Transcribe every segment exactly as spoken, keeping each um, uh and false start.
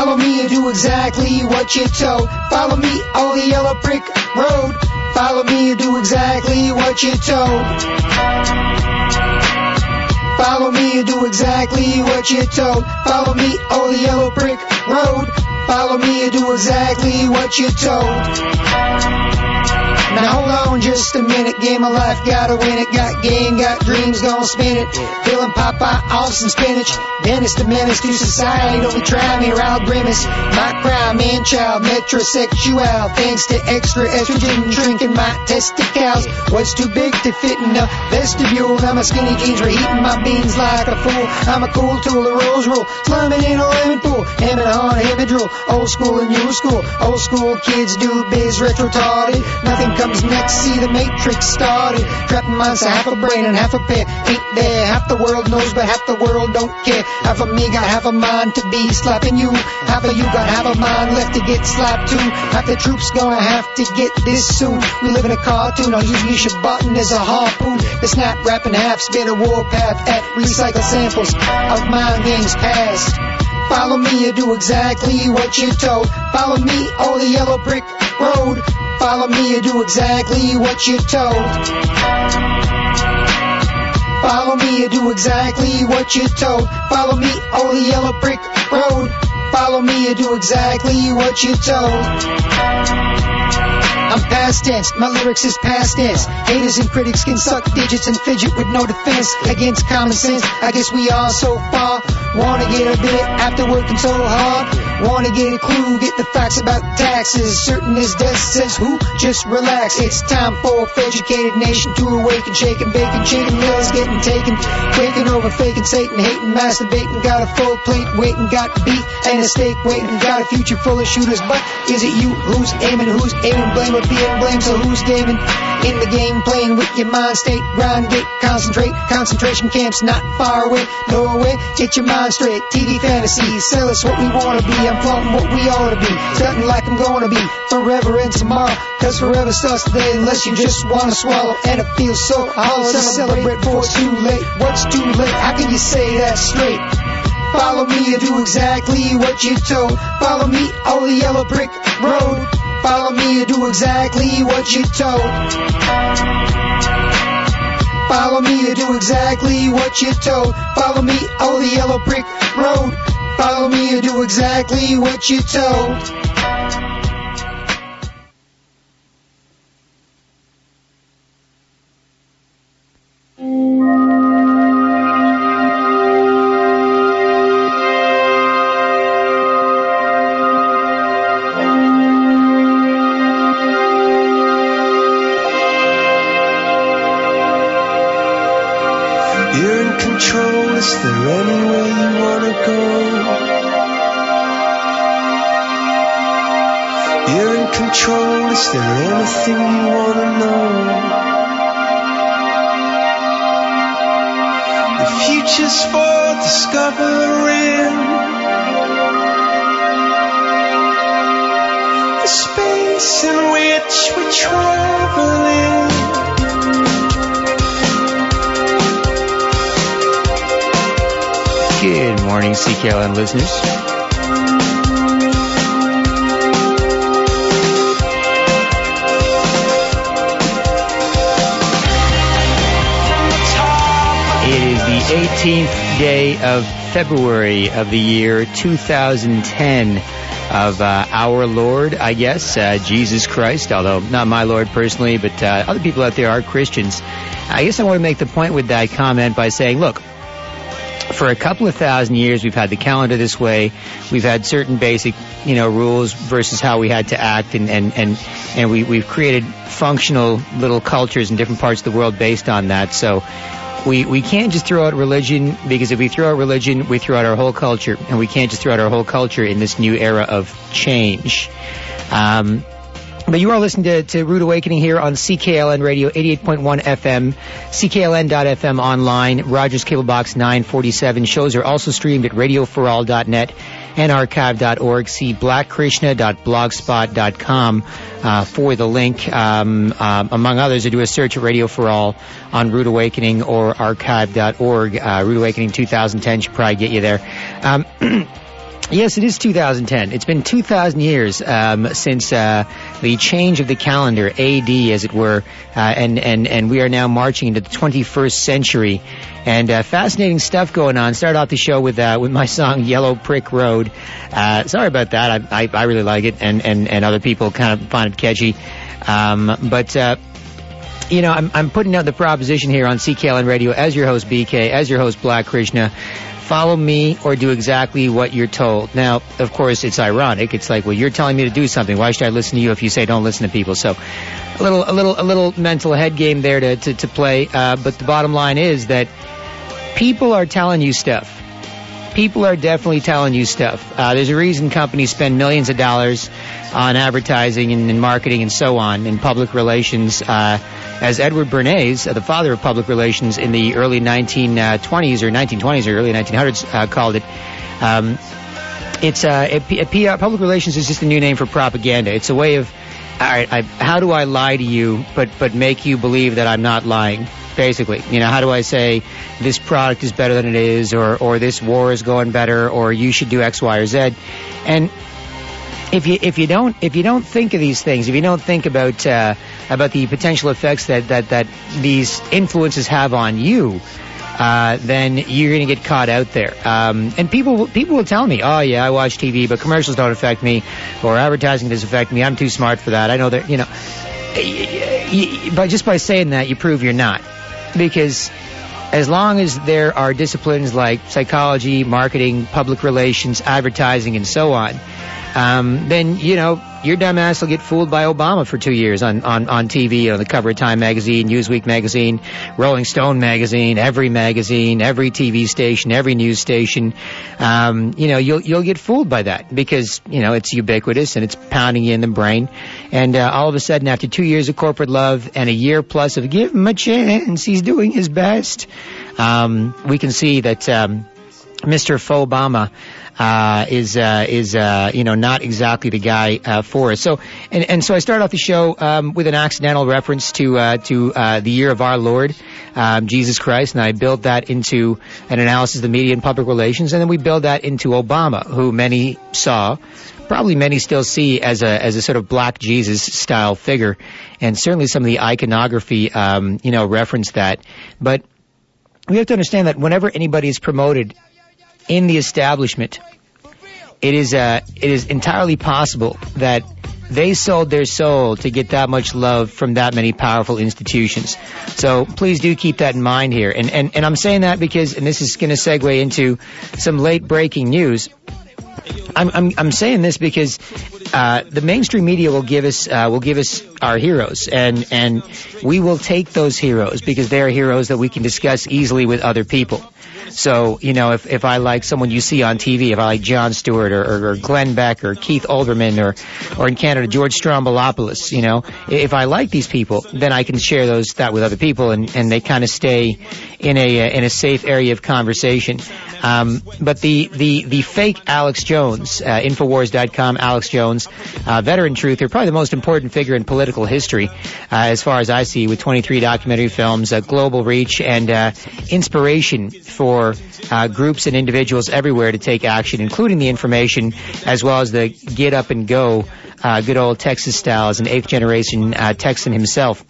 Follow me and do exactly what you're told. Follow me on the yellow brick road. Follow me and do exactly what you're told. Follow me and do exactly what you're told. Follow me on the yellow brick road. Follow me and do exactly what you're told. Now hold on just a minute, game of life, gotta win it. Got game, got dreams, gonna spin it. Feeling Popeye off some spinach. Dennis the menace to society, don't be trying me or I'll grimace. My crime, man child, metrosexual. Thanks to extra estrogen, drinking my testicles. What's too big to fit in a vestibule? Now my skinny jeans were heating my beans like a fool. I'm a cool tool, a rose rule, slumming in a lemon pool. Hemming on a heavy drool, old school and new school. Old school kids do biz retro-tarded. Nothing comes next, see the Matrix started. Trapping minds to half a brain and half a pair. Ain't there, half the world knows but half the world don't care. Half of me got half a mind to be slapping you. Half of you got half a mind left to get slapped too. Half the troops gonna have to get this soon. We live in a cartoon, I'll use Misha Button as a harpoon. The snap rapping half spin a warpath at recycle samples of mind games past. Follow me and do exactly what you're told. Follow me on the yellow brick road. Follow me and do exactly what you're told. Follow me and do exactly what you're told. Follow me on the yellow brick road. Follow me and do exactly what you're told. I'm past tense, my lyrics is past tense. Haters and critics can suck digits and fidget with no defense against common sense. I guess we are so far. Wanna get a bit after working so hard. Wanna get a clue, get the facts about taxes. Certain as death says who? Just relax. It's time for a educated nation to awaken, shaking, bacon, chicken meals getting taken. Quaking over faking, Satan, hating, masturbating. Got a full plate waiting, got beef and a steak waiting. Got a future full of shooters, but is it you who's aiming? Who's aiming? Blame or being blamed, so who's gaming? In the game, playing with your mind state. Grind, get, concentrate. Concentration camps not far away. No way, get your mind straight. T V fantasies, sell us what we wanna be. I'm flaunting what we ought to be. Something like I'm gonna be forever and tomorrow. Cause forever starts today unless you just wanna swallow. And it feels so hollow to celebrate before it's too late. What's too late? How can you say that straight? Follow me and do exactly what you're told. Follow me on the yellow brick road. Follow me and do exactly what you're told. Follow me and do exactly what you're told. Follow me on the yellow brick road. Follow me and do exactly what you're told. Is there anywhere you wanna go? You're in control, is there anything you wanna know? The future's for discovering, the space in which we're traveling. Good morning, C K L N listeners. It is the eighteenth day of February of the year two thousand ten of uh, our Lord, I guess, uh, Jesus Christ, although not my Lord personally, but uh, other people out there are Christians. I guess I want to make the point with that comment by saying, look, for a couple of thousand years, we've had the calendar this way. We've had certain basic, you know, rules versus how we had to act, and and and, and we we've created functional little cultures in different parts of the world based on that. So we we can't just throw out religion, because if we throw out religion, we throw out our whole culture, and we can't just throw out our whole culture in this new era of change. Um, But you are listening to, to Rude Awakening here on C K L N Radio, eighty-eight point one F M, C K L N dot F M online, Rogers Cable Box nine forty-seven. Shows are also streamed at radio for all dot net and archive dot org. See black krishna dot blogspot dot com uh, for the link. Um, um, among others, I do a search at Radio for All on Rude Awakening or archive dot org. Uh, Rude Awakening twenty ten should probably get you there. Um, Yes, it is two thousand ten. It's been two thousand years um, since uh, the change of the calendar, A D, as it were, uh, and, and, and we are now marching into the twenty-first century. And uh, fascinating stuff going on. Started off the show with uh, with my song Yellow Brick Road. Uh, sorry about that. I, I I really like it, and, and, and other people kind of find it catchy. Um, but uh, you know, I'm I'm putting out the proposition here on C K L N Radio as your host B K, as your host Black Krishna. Follow me or do exactly what you're told. Now, of course, it's ironic. It's like, well, you're telling me to do something. Why should I listen to you if you say don't listen to people? So, a little, a little, a little mental head game there to to, to play. Uh, but the bottom line is that people are telling you stuff. People are definitely telling you stuff. Uh, there's a reason companies spend millions of dollars on advertising and, and marketing and so on in public relations. Uh, as Edward Bernays, uh, the father of public relations in the early nineteen twenties or nineteen twenties or early nineteen hundreds, uh, called it, um, it's uh, a, a P R, public relations is just a new name for propaganda. It's a way of, all right, I, how do I lie to you, but but make you believe that I'm not lying? Basically, you know, how do I say this product is better than it is, or or this war is going better, or you should do X, Y, or Z? And if you if you don't if you don't think of these things, if you don't think about uh, about the potential effects that that that these influences have on you, uh, then you're going to get caught out there. Um, and people people will tell me, oh yeah, I watch T V, but commercials don't affect me, or advertising doesn't affect me. I'm too smart for that. I know that, you know. But just by saying that, you prove you're not. Because as long as there are disciplines like psychology, marketing, public relations, advertising, and so on, um, then, you know, your dumb ass will get fooled by Obama for two years on, on, on T V, on the cover of Time magazine, Newsweek magazine, Rolling Stone magazine, every magazine, every T V station, every news station. Um, you know, you'll, you'll get fooled by that because, you know, it's ubiquitous and it's pounding you in the brain. And, uh, all of a sudden, after two years of corporate love and a year plus of give him a chance, he's doing his best, um, we can see that, um, Mister Fobama, uh, is, uh, is, uh, you know, not exactly the guy, uh, for us. So, and, and so I started off the show, um, with an accidental reference to, uh, to, uh, the year of our Lord, um, Jesus Christ, and I built that into an analysis of the media and public relations, and then we built that into Obama, who many saw, probably many still see as a, as a sort of black Jesus style figure, and certainly some of the iconography, um, you know, reference that. But we have to understand that whenever anybody is promoted in the establishment, it is uh, it is entirely possible that they sold their soul to get that much love from that many powerful institutions. So please do keep that in mind here. And and, and I'm saying that because, and this is going to segue into some late breaking news. I'm I'm, I'm saying this because uh, the mainstream media will give us uh, will give us our heroes, and and we will take those heroes because they are heroes that we can discuss easily with other people. So, you know, if, if I like someone you see on T V, if I like Jon Stewart or, or, or Glenn Beck or Keith Olbermann or, or in Canada, George Stroumboulopoulos, you know, if I like these people, then I can share those, that with other people and, and they kind of stay in a, in a safe area of conversation. Um, but the, the, the fake Alex Jones, uh, Infowars dot com, Alex Jones, uh, veteran truther, probably the most important figure in political history, uh, as far as I see, with twenty-three documentary films, uh, global reach, and, uh, inspiration for, uh, groups and individuals everywhere to take action, including the information, as well as the get up and go, uh, good old Texas style as an eighth generation, uh, Texan himself.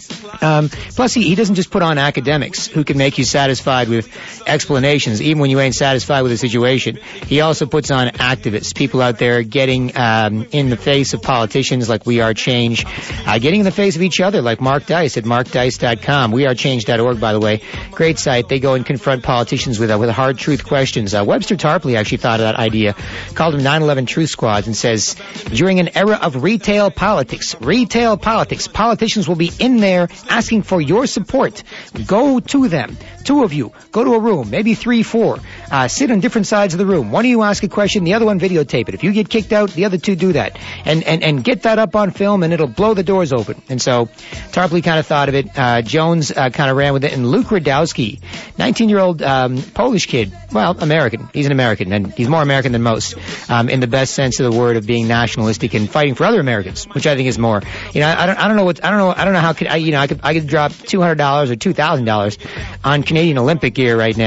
Um, plus, he, he doesn't just put on academics who can make you satisfied with explanations, even when you ain't satisfied with a situation. He also puts on activists, people out there getting um, in the face of politicians like We Are Change, uh, getting in the face of each other like Mark Dice at mark dice dot com. we are change dot org, by the way. Great site. They go and confront politicians with uh, with hard truth questions. Uh, Webster Tarpley actually thought of that idea, called them nine eleven Truth Squads, and says, during an era of retail politics, retail politics, politicians will be in there asking for your support. Go to them. Two of you. Go to a room. Maybe three, four. Uh, sit on different sides of the room. One of you ask a question, the other one videotape it. If you get kicked out, the other two do that. And, and, and get that up on film and it'll blow the doors open. And so Tarpley kind of thought of it. Uh, Jones uh, kind of ran with it. And Luke Radowski, nineteen-year-old um, Polish kid. Well, American. He's an American, and he's more American than most, um, in the best sense of the word of being nationalistic and fighting for other Americans, which I think is more. You know, I don't, I don't know what, I don't know, I don't know how could I, you know, I could, I could drop two hundred dollars or two thousand dollars on Canadian Olympic gear right now.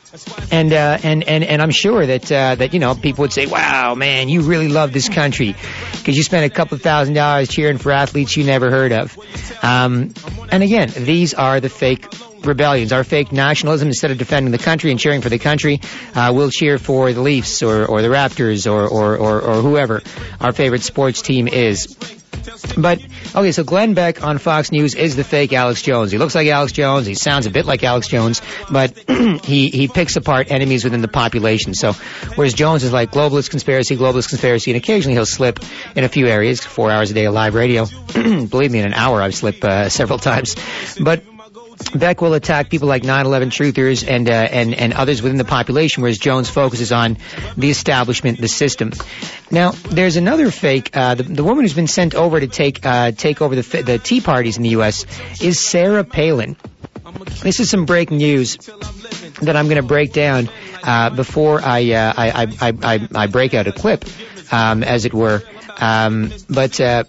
And, uh, and, and, and I'm sure that, uh, that, you know, people would say, wow, man, you really love this country because you spent a couple of thousand dollars cheering for athletes you never heard of. Um, and again, these are the fake rebellions, our fake nationalism. Instead of defending the country and cheering for the country, uh, we'll cheer for the Leafs or, or the Raptors or, or, or, or whoever our favorite sports team is. But, okay, so Glenn Beck on Fox News is the fake Alex Jones. He looks like Alex Jones. He sounds a bit like Alex Jones, but he, he picks apart enemies within the population. So, whereas Jones is like globalist conspiracy, globalist conspiracy, and occasionally he'll slip in a few areas, four hours a day of live radio. Believe me, in an hour I've slipped uh, several times. But Beck will attack people like nine eleven truthers and, uh, and, and others within the population, whereas Jones focuses on the establishment, the system. Now, there's another fake, uh, the, the woman who's been sent over to take, uh, take over the, the Tea Parties in the U S is Sarah Palin. This is some breaking news that I'm going to break down, uh, before I, uh, I, I, I, I break out a clip, um, as it were. Um, but, uh,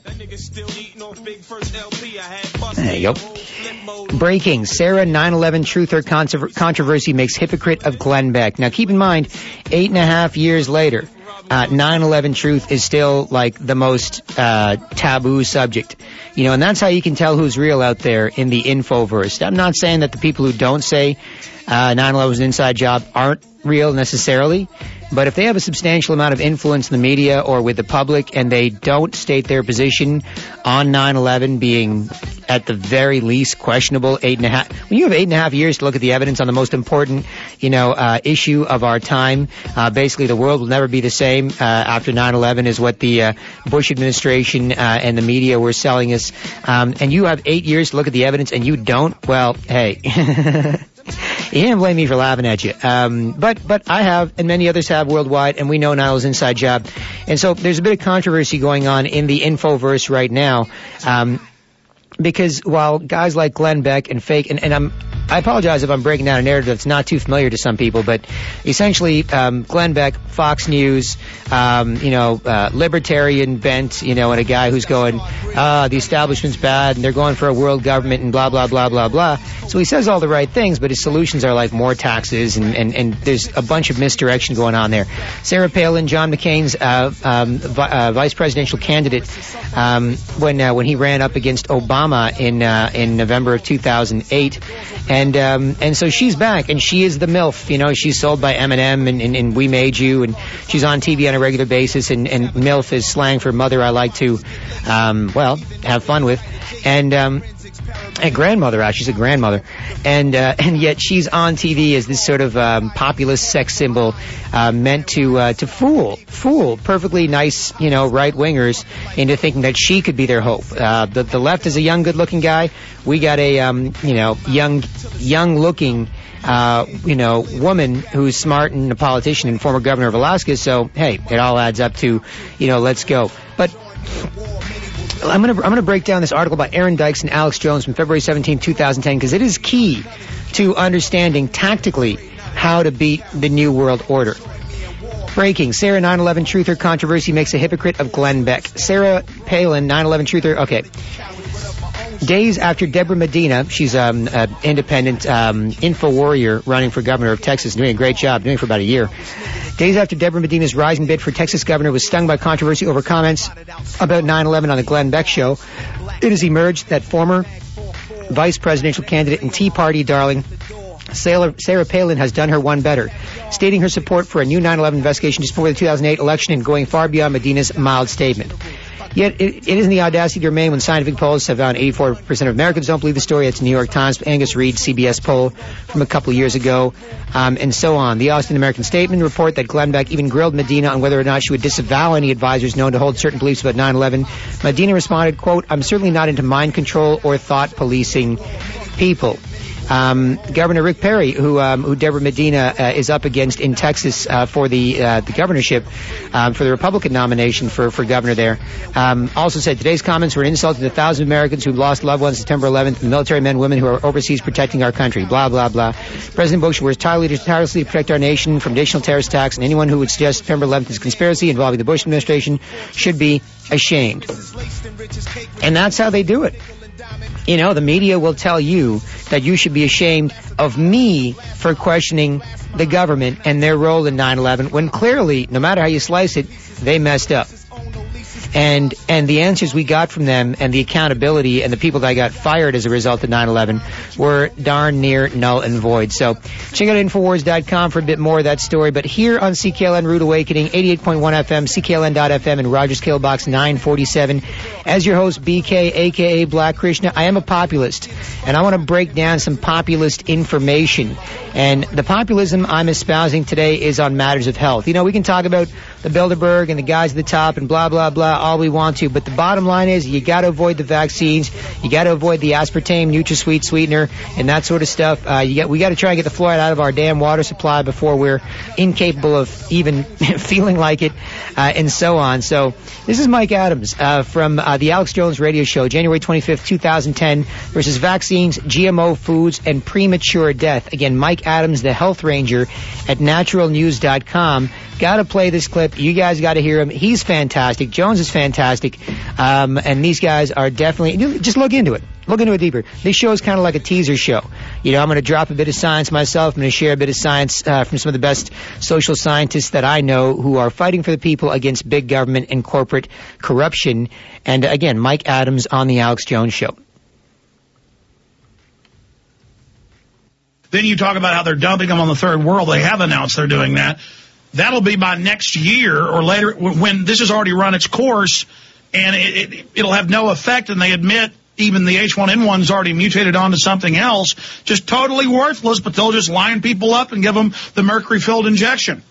there you go. Breaking. Sarah nine eleven truther controversy makes hypocrite of Glenn Beck. Now keep in mind, eight and a half years later, uh, nine eleven truth is still like the most, uh, taboo subject. You know, and that's how you can tell who's real out there in the infoverse. I'm not saying that the people who don't say, uh, nine eleven was an inside job aren't real necessarily, but if they have a substantial amount of influence in the media or with the public and they don't state their position on nine eleven being at the very least questionable, eight and a half, when you have eight and a half years to look at the evidence on the most important, you know, uh, issue of our time, uh, basically the world will never be the same, uh, after nine eleven is what the, uh, Bush administration, uh, and the media were selling us. Um, and you have eight years to look at the evidence and you don't, well, hey. You can't blame me for laughing at you. Um, but, but I have, and many others have worldwide, and we know nine eleven's inside job. And so there's a bit of controversy going on in the infoverse right now. Um, because while guys like Glenn Beck and fake, and, and I'm, I apologize if I'm breaking down a narrative that's not too familiar to some people, but essentially, um, Glenn Beck, Fox News, um, you know, uh, libertarian bent, you know, and a guy who's going, ah, the establishment's bad, and they're going for a world government, and blah, blah, blah, blah, blah. So he says all the right things, but his solutions are like more taxes, and, and, and there's a bunch of misdirection going on there. Sarah Palin, John McCain's, uh, um, vi- uh, vice presidential candidate, um, when, uh, when he ran up against Obama in, uh, in November of two thousand eight, and, um, and so she's back, and she is the MILF, you know, she's sold by Eminem and, and, and We Made You, and she's on T V on a regular basis, and, and MILF is slang for mother I like to, um, well, have fun with, and, um, a grandmother, actually, she's a grandmother, and uh, and yet she's on T V as this sort of um, populist sex symbol, uh, meant to uh, to fool, fool perfectly nice, you know, right wingers into thinking that she could be their hope. Uh, the the left is a young, good-looking guy. We got a um, you know, young, young-looking, uh, you know, woman who's smart and a politician and former governor of Alaska. So hey, it all adds up to, you know, let's go. But I'm going to I'm going to break down this article by Aaron Dykes and Alex Jones from February seventeenth, twenty ten, because it is key to understanding tactically how to beat the New World Order. Breaking. Sarah nine eleven truther controversy makes a hypocrite of Glenn Beck. Sarah Palin, nine eleven truther. Okay. Days after Deborah Medina, she's um, an independent um, info warrior running for governor of Texas, doing a great job, doing it for about a year. Days after Deborah Medina's rising bid for Texas governor was stung by controversy over comments about nine eleven on the Glenn Beck show, it has emerged that former vice presidential candidate and Tea Party darling Sarah, Sarah Palin has done her one better, stating her support for a new nine eleven investigation just before the two thousand eight election and going far beyond Medina's mild statement. Yet it, it isn't the audacity to remain when scientific polls have found eighty-four percent of Americans don't believe the story. It's the New York Times, Angus Reid, C B S poll from a couple of years ago, um, and so on. The Austin American Statement report that Glenn Beck even grilled Medina on whether or not she would disavow any advisors known to hold certain beliefs about nine eleven. Medina responded, quote, "I'm certainly not into mind control or thought policing people." Um, Governor Rick Perry, who um, who Deborah Medina uh, is up against in Texas uh, for the uh, the governorship, um, for the Republican nomination for, for governor there, um, also said today's comments were an insult to the thousands of Americans who lost loved ones September eleventh, and the military men and women who are overseas protecting our country. Blah, blah, blah. President Bush works tirelessly, tirelessly to protect our nation from additional terrorist attacks, and anyone who would suggest September eleventh is a conspiracy involving the Bush administration should be ashamed. And that's how they do it. You know, the media will tell you that you should be ashamed of me for questioning the government and their role in nine eleven, when clearly, no matter how you slice it, they messed up. And and the answers we got from them and the accountability and the people that got fired as a result of nine eleven were darn near null and void. So check out Infowars dot com for a bit more of that story. But here on C K L N Rude Awakening, eighty-eight point one F M, C K L N dot F M, and Rogers Scale Box nine forty-seven. As your host, B K, a k a. Black Krishna, I am a populist, and I want to break down some populist information. And the populism I'm espousing today is on matters of health. You know, we can talk about the Bilderberg and the guys at the top and blah, blah, blah, all we want to, but the bottom line is you got to avoid the vaccines, you got to avoid the aspartame, NutraSweet sweetener, and that sort of stuff. Uh, you got, we got to try and get the fluoride out of our damn water supply before we're incapable of even feeling like it, uh, and so on. So this is Mike Adams uh, from uh, the Alex Jones Radio Show, January twenty-fifth, twenty ten, versus vaccines, G M O foods, and premature death. Again, Mike Adams, the Health Ranger at natural news dot com. Got to play this clip. You guys got to hear him. He's fantastic. Jones is fantastic. Um, and these guys are definitely, just look into it. Look into it deeper. This show is kind of like a teaser show. You know, I'm going to drop a bit of science myself. I'm going to share a bit of science uh, from some of the best social scientists that I know who are fighting for the people against big government and corporate corruption. And again, Mike Adams on the Alex Jones Show. Then you talk about how they're dumping them on the third world. They have announced they're doing that. That'll be by next year or later when this has already run its course, and it, it, it'll have no effect, and they admit even the H one N one's already mutated onto something else, just totally worthless, but they'll just line people up and give them the mercury-filled injection.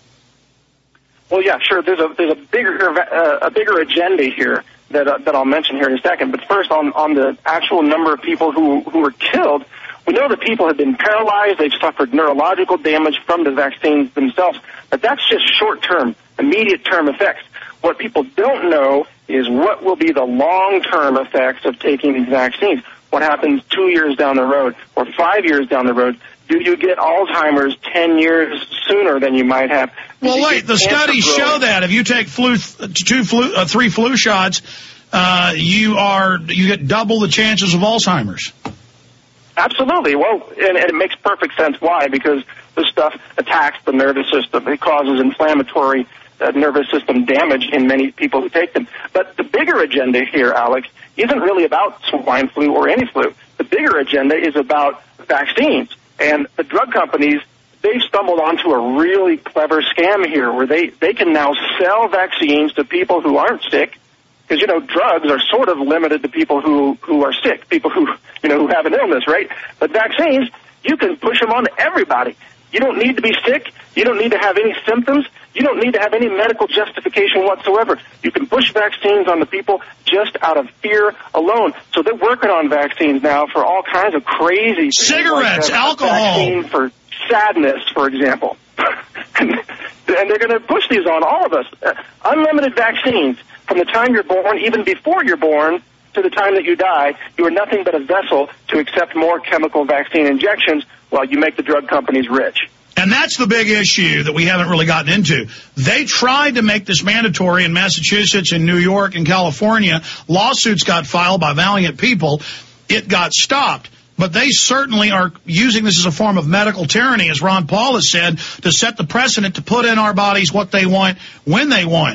Well, yeah, sure. There's a there's a bigger uh, a bigger agenda here that uh, that I'll mention here in a second. But first, on on the actual number of people who who were killed, we know that people have been paralyzed. They've suffered neurological damage from the vaccines themselves. But that's just short-term, immediate-term effects. What people don't know is what will be the long-term effects of taking these vaccines. What happens two years down the road or five years down the road? Do you get Alzheimer's ten years sooner than you might have? Well, wait, the studies show that if you take flu, two flu, uh, three flu shots, uh, you are you get double the chances of Alzheimer's. Absolutely. Well, and, and it makes perfect sense. Why? Because this stuff attacks the nervous system. It causes inflammatory uh, nervous system damage in many people who take them. But the bigger agenda here, Alex, isn't really about swine flu or any flu. The bigger agenda is about vaccines. And the drug companies, they've stumbled onto a really clever scam here where they, they can now sell vaccines to people who aren't sick. Because, you know, drugs are sort of limited to people who, who are sick, people who, you know, who have an illness, right? But vaccines, you can push them on to everybody. You don't need to be sick. You don't need to have any symptoms. You don't need to have any medical justification whatsoever. You can push vaccines on the people just out of fear alone. So they're working on vaccines now for all kinds of crazy things. Cigarettes, like a, alcohol. A vaccine for sadness, for example. and, and they're going to push these on all of us. Uh, unlimited vaccines. From the time you're born, even before you're born, to the time that you die, you are nothing but a vessel to accept more chemical vaccine injections while you make the drug companies rich. And that's the big issue that we haven't really gotten into. They tried to make this mandatory in Massachusetts and New York and California. Lawsuits got filed by valiant people. It got stopped. But they certainly are using this as a form of medical tyranny, as Ron Paul has said, to set the precedent to put in our bodies what they want when they want.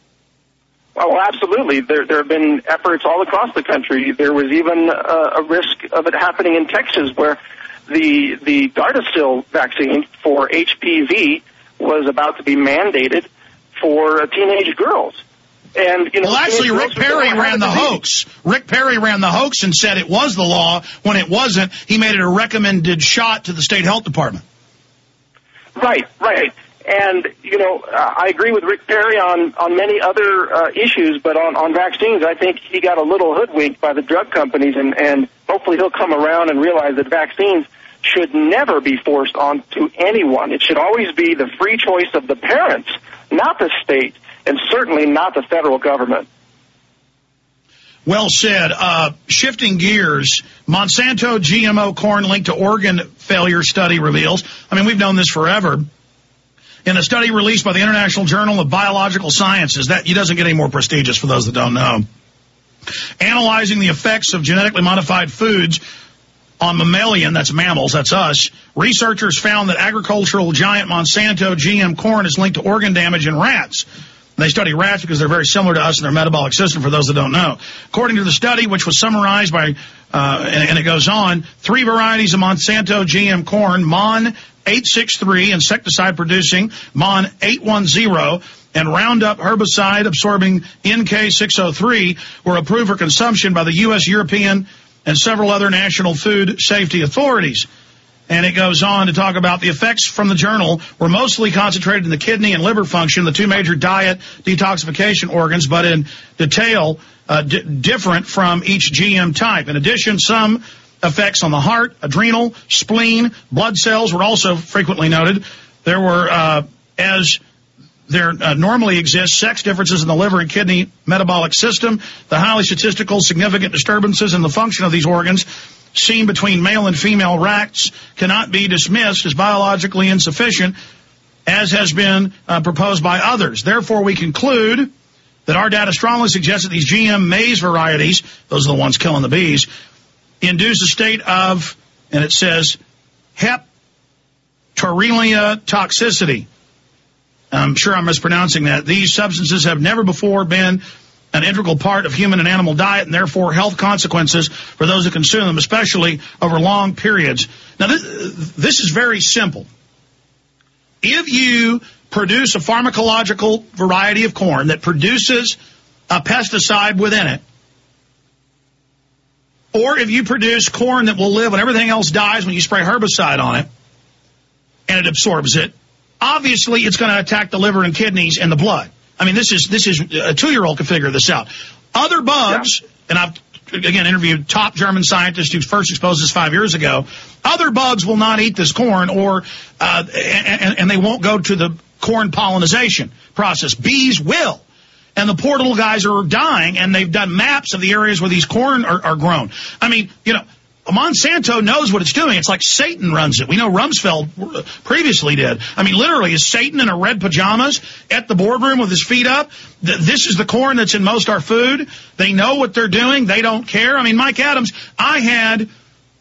Well, absolutely. There, there have been efforts all across the country. There was even uh, a risk of it happening in Texas where the the Gardasil vaccine for H P V was about to be mandated for uh, teenage girls. And you know, well, actually, Rick Perry ran the hoax. Rick Perry ran the hoax and said it was the law when it wasn't. He made it a recommended shot to the state health department. Right, right. And, you know, uh, I agree with Rick Perry on, on many other uh, issues, but on, on vaccines, I think he got a little hoodwinked by the drug companies, and, and hopefully he'll come around and realize that vaccines should never be forced on to anyone. It should always be the free choice of the parents, not the state, and certainly not the federal government. Well said. Uh, shifting gears, Monsanto G M O corn linked to organ failure study reveals. I mean, we've known this forever. In a study released by the International Journal of Biological Sciences, that it doesn't get any more prestigious for those that don't know. Analyzing the effects of genetically modified foods on mammalian, that's mammals, that's us, researchers found that agricultural giant Monsanto G M corn is linked to organ damage in rats. They study rats because they're very similar to us in their metabolic system, for those that don't know. According to the study, which was summarized by, uh, and, and it goes on, three varieties of Monsanto G M corn, Mon eight sixty-three, insecticide-producing, Mon eight ten, and Roundup herbicide-absorbing N K six oh three were approved for consumption by the U S, European, and several other national food safety authorities. And it goes on to talk about the effects from the journal were mostly concentrated in the kidney and liver function, the two major diet detoxification organs, but in detail uh, d- different from each G M type. In addition, some effects on the heart, adrenal, spleen, blood cells were also frequently noted. There were, uh, as there uh, normally exists, sex differences in the liver and kidney metabolic system. The highly statistical significant disturbances in the function of these organs seen between male and female rats cannot be dismissed as biologically insufficient, as has been uh, proposed by others. Therefore, we conclude that our data strongly suggests that these G M maize varieties, those are the ones killing the bees, induce a state of, and it says, heptaresia toxicity. I'm sure I'm mispronouncing that. These substances have never before been an integral part of human and animal diet, and therefore health consequences for those who consume them, especially over long periods. Now, this, this is very simple. If you produce a pharmacological variety of corn that produces a pesticide within it, or if you produce corn that will live when everything else dies when you spray herbicide on it, and it absorbs it, obviously it's going to attack the liver and kidneys and the blood. I mean, this is this is a two-year-old can figure this out. Other bugs, yeah. and I've, again, interviewed top German scientists who first exposed this five years ago, other bugs will not eat this corn, or uh, and, and they won't go to the corn pollinization process. Bees will. And the poor little guys are dying, and they've done maps of the areas where these corn are, are grown. I mean, you know, Monsanto knows what it's doing. It's like Satan runs it. We know Rumsfeld previously did. I mean, literally, is Satan in a red pajamas at the boardroom with his feet up? This is the corn that's in most our food. They know what they're doing. They don't care. I mean, Mike Adams, I had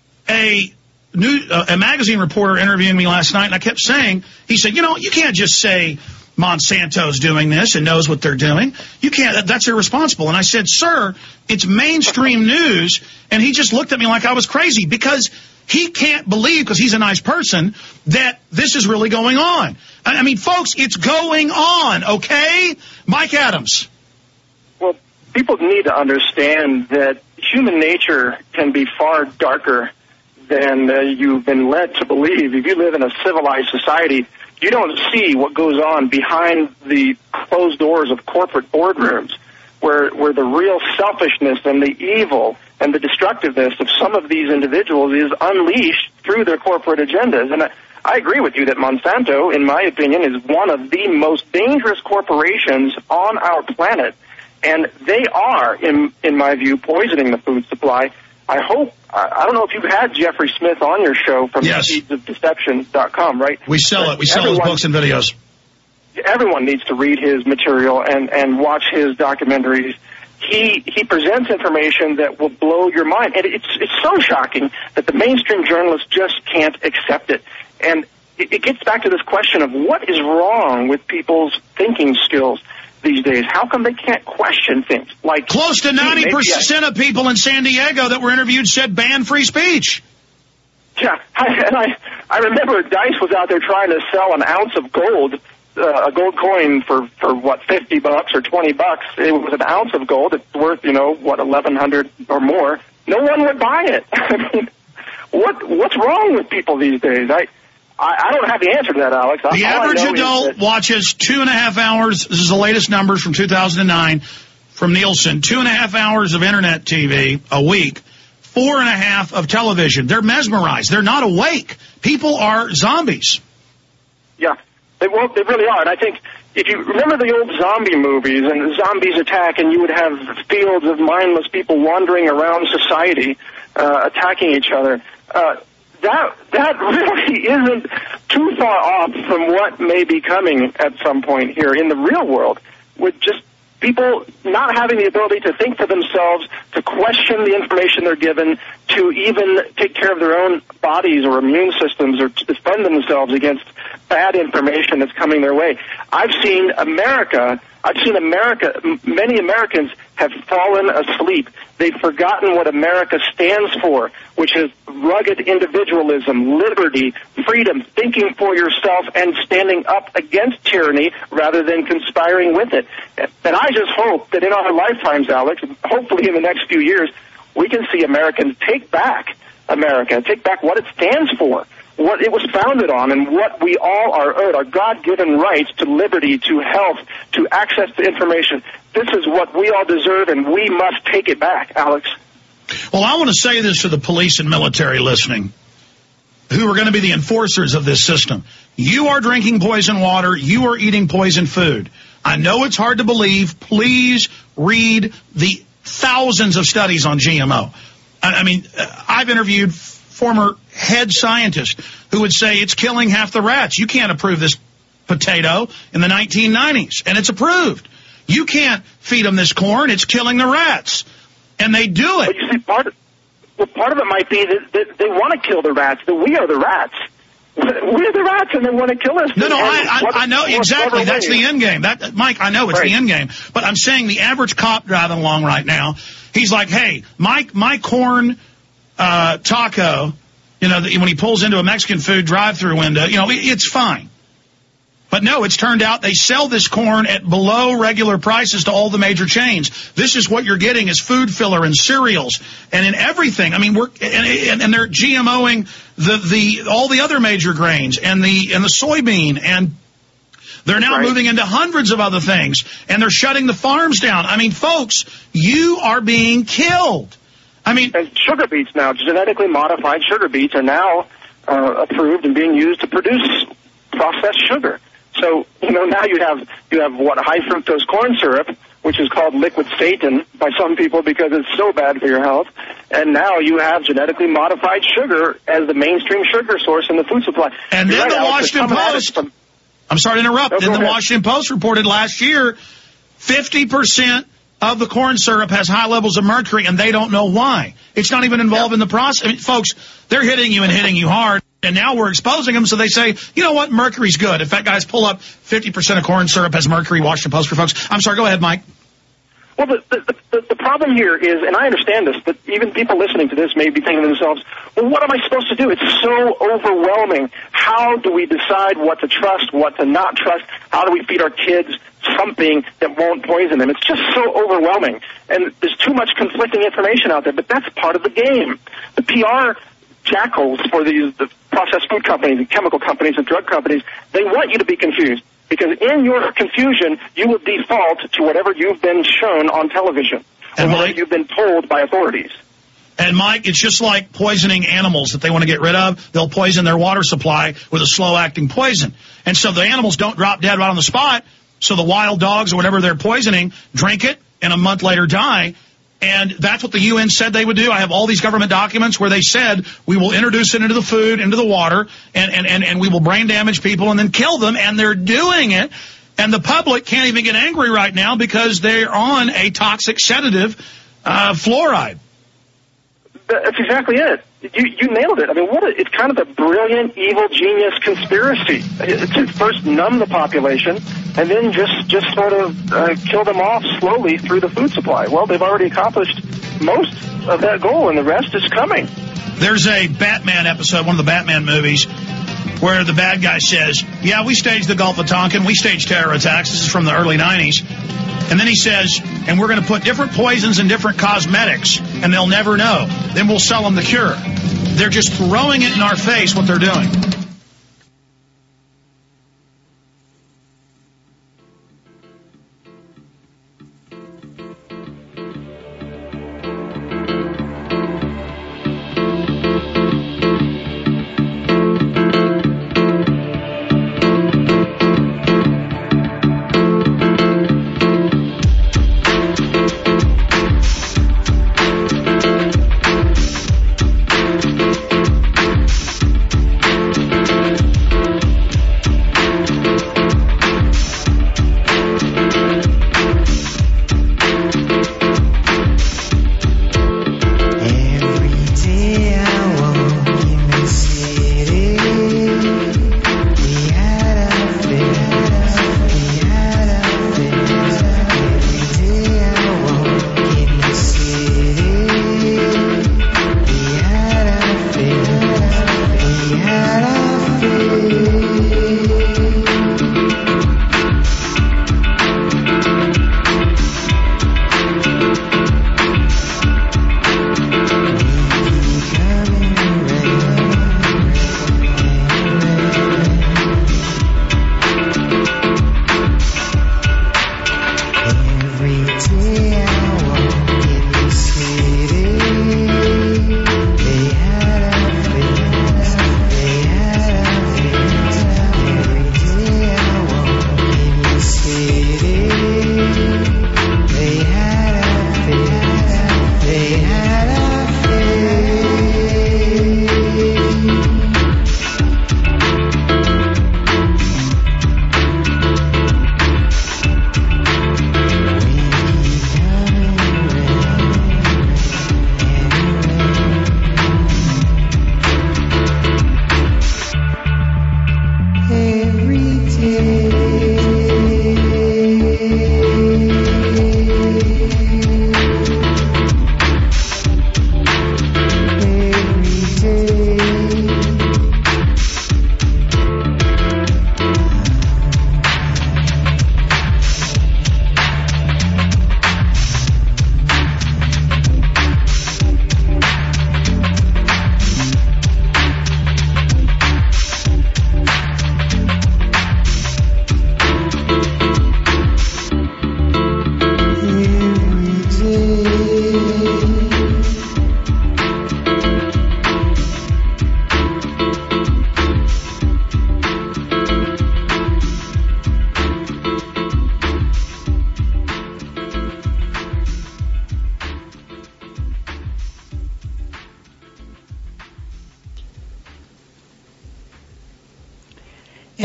a new uh, a magazine reporter interviewing me last night, and I kept saying, he said, you know, you can't just say Monsanto's doing this and knows what they're doing. You can't, that's irresponsible. And I said, sir, it's mainstream news. And he just looked at me like I was crazy, because he can't believe, because he's a nice person, that this is really going on. I mean, folks, it's going on, okay? Mike Adams. Well, people need to understand that human nature can be far darker than uh, you've been led to believe. If you live in a civilized society, you don't see what goes on behind the closed doors of corporate boardrooms, where where the real selfishness and the evil and the destructiveness of some of these individuals is unleashed through their corporate agendas. And I, I agree with you that Monsanto, in my opinion, is one of the most dangerous corporations on our planet. And they are, in in my view, poisoning the food supply. I hope, I don't know if you've had Jeffrey Smith on your show from yes. seeds of deception dot com, right? We sell it. We sell everyone, his books and videos. Everyone needs to read his material and, and watch his documentaries. He he presents information that will blow your mind. And it's it's so shocking that the mainstream journalists just can't accept it. And it, it gets back to this question of what is wrong with people's thinking skills these days. How come they can't question things? Like close to ninety percent of people in San Diego that were interviewed said ban free speech. Yeah, I, and I I remember Dice was out there trying to sell an ounce of gold, uh, a gold coin for for what fifty bucks or twenty bucks. It was an ounce of gold. It's worth you know what eleven hundred or more. No one would buy it. I mean, what what's wrong with people these days? I. I don't have the answer to that, Alex. The All average adult watches two and a half hours. This is the latest numbers from two thousand nine from Nielsen. Two and a half hours of Internet T V a week. Four and a half of television. They're mesmerized. They're not awake. People are zombies. Yeah, they, well, they really are. And I think if you remember the old zombie movies and zombies attack, and you would have fields of mindless people wandering around society, uh, attacking each other, uh, That that really isn't too far off from what may be coming at some point here in the real world, with just people not having the ability to think for themselves, to question the information they're given, to even take care of their own bodies or immune systems or to defend themselves against bad information that's coming their way. I've seen America, I've seen America, many Americans have fallen asleep. They've forgotten what America stands for, which is rugged individualism, liberty, freedom, thinking for yourself, and standing up against tyranny rather than conspiring with it. And I just hope that in our lifetimes, Alex, hopefully in the next few years, we can see Americans take back America, take back what it stands for, what it was founded on, and what we all are owed, our God-given rights to liberty, to health, to access to information. This is what we all deserve, and we must take it back, Alex. Well, I want to say this to the police and military listening, who are going to be the enforcers of this system. You are drinking poison water. You are eating poison food. I know it's hard to believe. Please read the thousands of studies on G M O. I mean, I've interviewed former head scientists who would say it's killing half the rats. You can't approve this potato in the nineteen nineties, and it's approved. You can't feed them this corn. It's killing the rats. And they do it. But you see, part of, well, part of it might be that, that they want to kill the rats, that we are the rats. We're the rats, and they want to kill us. No, no, I, I, I know exactly. That's the end game. That, Mike, I know it's right. The end game. But I'm saying the average cop driving along right now, he's like, hey, my, my corn uh, taco, you know, when he pulls into a Mexican food drive-through window, you know, it's fine. But no, it's turned out they sell this corn at below regular prices to all the major chains. This is what you're getting is food filler in cereals and in everything. I mean, we're and, and they're GMOing the the all the other major grains and the and the soybean, and they're now right. moving into hundreds of other things, and they're shutting the farms down. I mean, folks, you are being killed. I mean, and sugar beets now, genetically modified sugar beets are now uh, approved and being used to produce processed sugar. So, you know, now you have, you have what, high fructose corn syrup, which is called liquid Satan by some people because it's so bad for your health. And now you have genetically modified sugar as the mainstream sugar source in the food supply. And then right, the Alex, Washington Post, from, I'm sorry to interrupt, no, then the ahead. Washington Post reported last year fifty percent of the corn syrup has high levels of mercury, and they don't know why. It's not even involved yeah. in the process. I mean, folks, they're hitting you and hitting you hard. And now we're exposing them, so they say, you know what, mercury's good. In fact, guys, pull up fifty percent of corn syrup has mercury, Washington Post for folks. I'm sorry, go ahead, Mike. Well, the, the, the, the problem here is, and I understand this, but even people listening to this may be thinking to themselves, well, what am I supposed to do? It's so overwhelming. How do we decide what to trust, what to not trust? How do we feed our kids something that won't poison them? It's just so overwhelming. And there's too much conflicting information out there, but that's part of the game. The P R jackals for these the processed food companies and chemical companies and drug companies, they want you to be confused. Because in your confusion, you will default to whatever you've been shown on television and or Mike, whatever you've been told by authorities. And, Mike, it's just like poisoning animals that they want to get rid of. They'll poison their water supply with a slow-acting poison. And so the animals don't drop dead right on the spot, so the wild dogs or whatever they're poisoning drink it and a month later die. And that's what the U N said they would do. I have all these government documents where they said we will introduce it into the food, into the water, and, and, and, and we will brain damage people and then kill them, and they're doing it. And the public can't even get angry right now because they're on a toxic sedative, uh, fluoride. That's exactly it. You, you nailed it. I mean, what a, it's kind of a brilliant, evil, genius conspiracy. It's to first numb the population and then just, just sort of uh, kill them off slowly through the food supply. Well, they've already accomplished most of that goal, and the rest is coming. There's a Batman episode, one of the Batman movies, where the bad guy says, yeah, we staged the Gulf of Tonkin, we staged terror attacks. This is from the early nineties. And then he says, and we're going to put different poisons in different cosmetics, and they'll never know. Then we'll sell them the cure. They're just throwing it in our face what they're doing.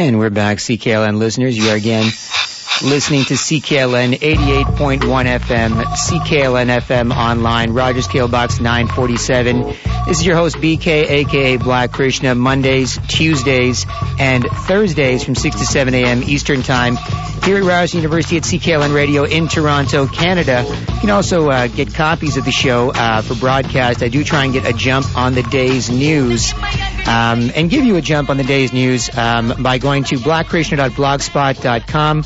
And we're back, C K L N listeners. You are again listening to C K L N eighty-eight point one F M, C K L N F M online, Rogers K O Box nine forty-seven. This is your host, B K, a k a. Black Krishna, Mondays, Tuesdays, and Thursdays from six to seven a.m. Eastern Time here at Ryerson University at C K L N Radio in Toronto, Canada. You can also uh, get copies of the show uh, for broadcast. I do try and get a jump on the day's news um, and give you a jump on the day's news um, by going to black krishna dot blogspot dot com.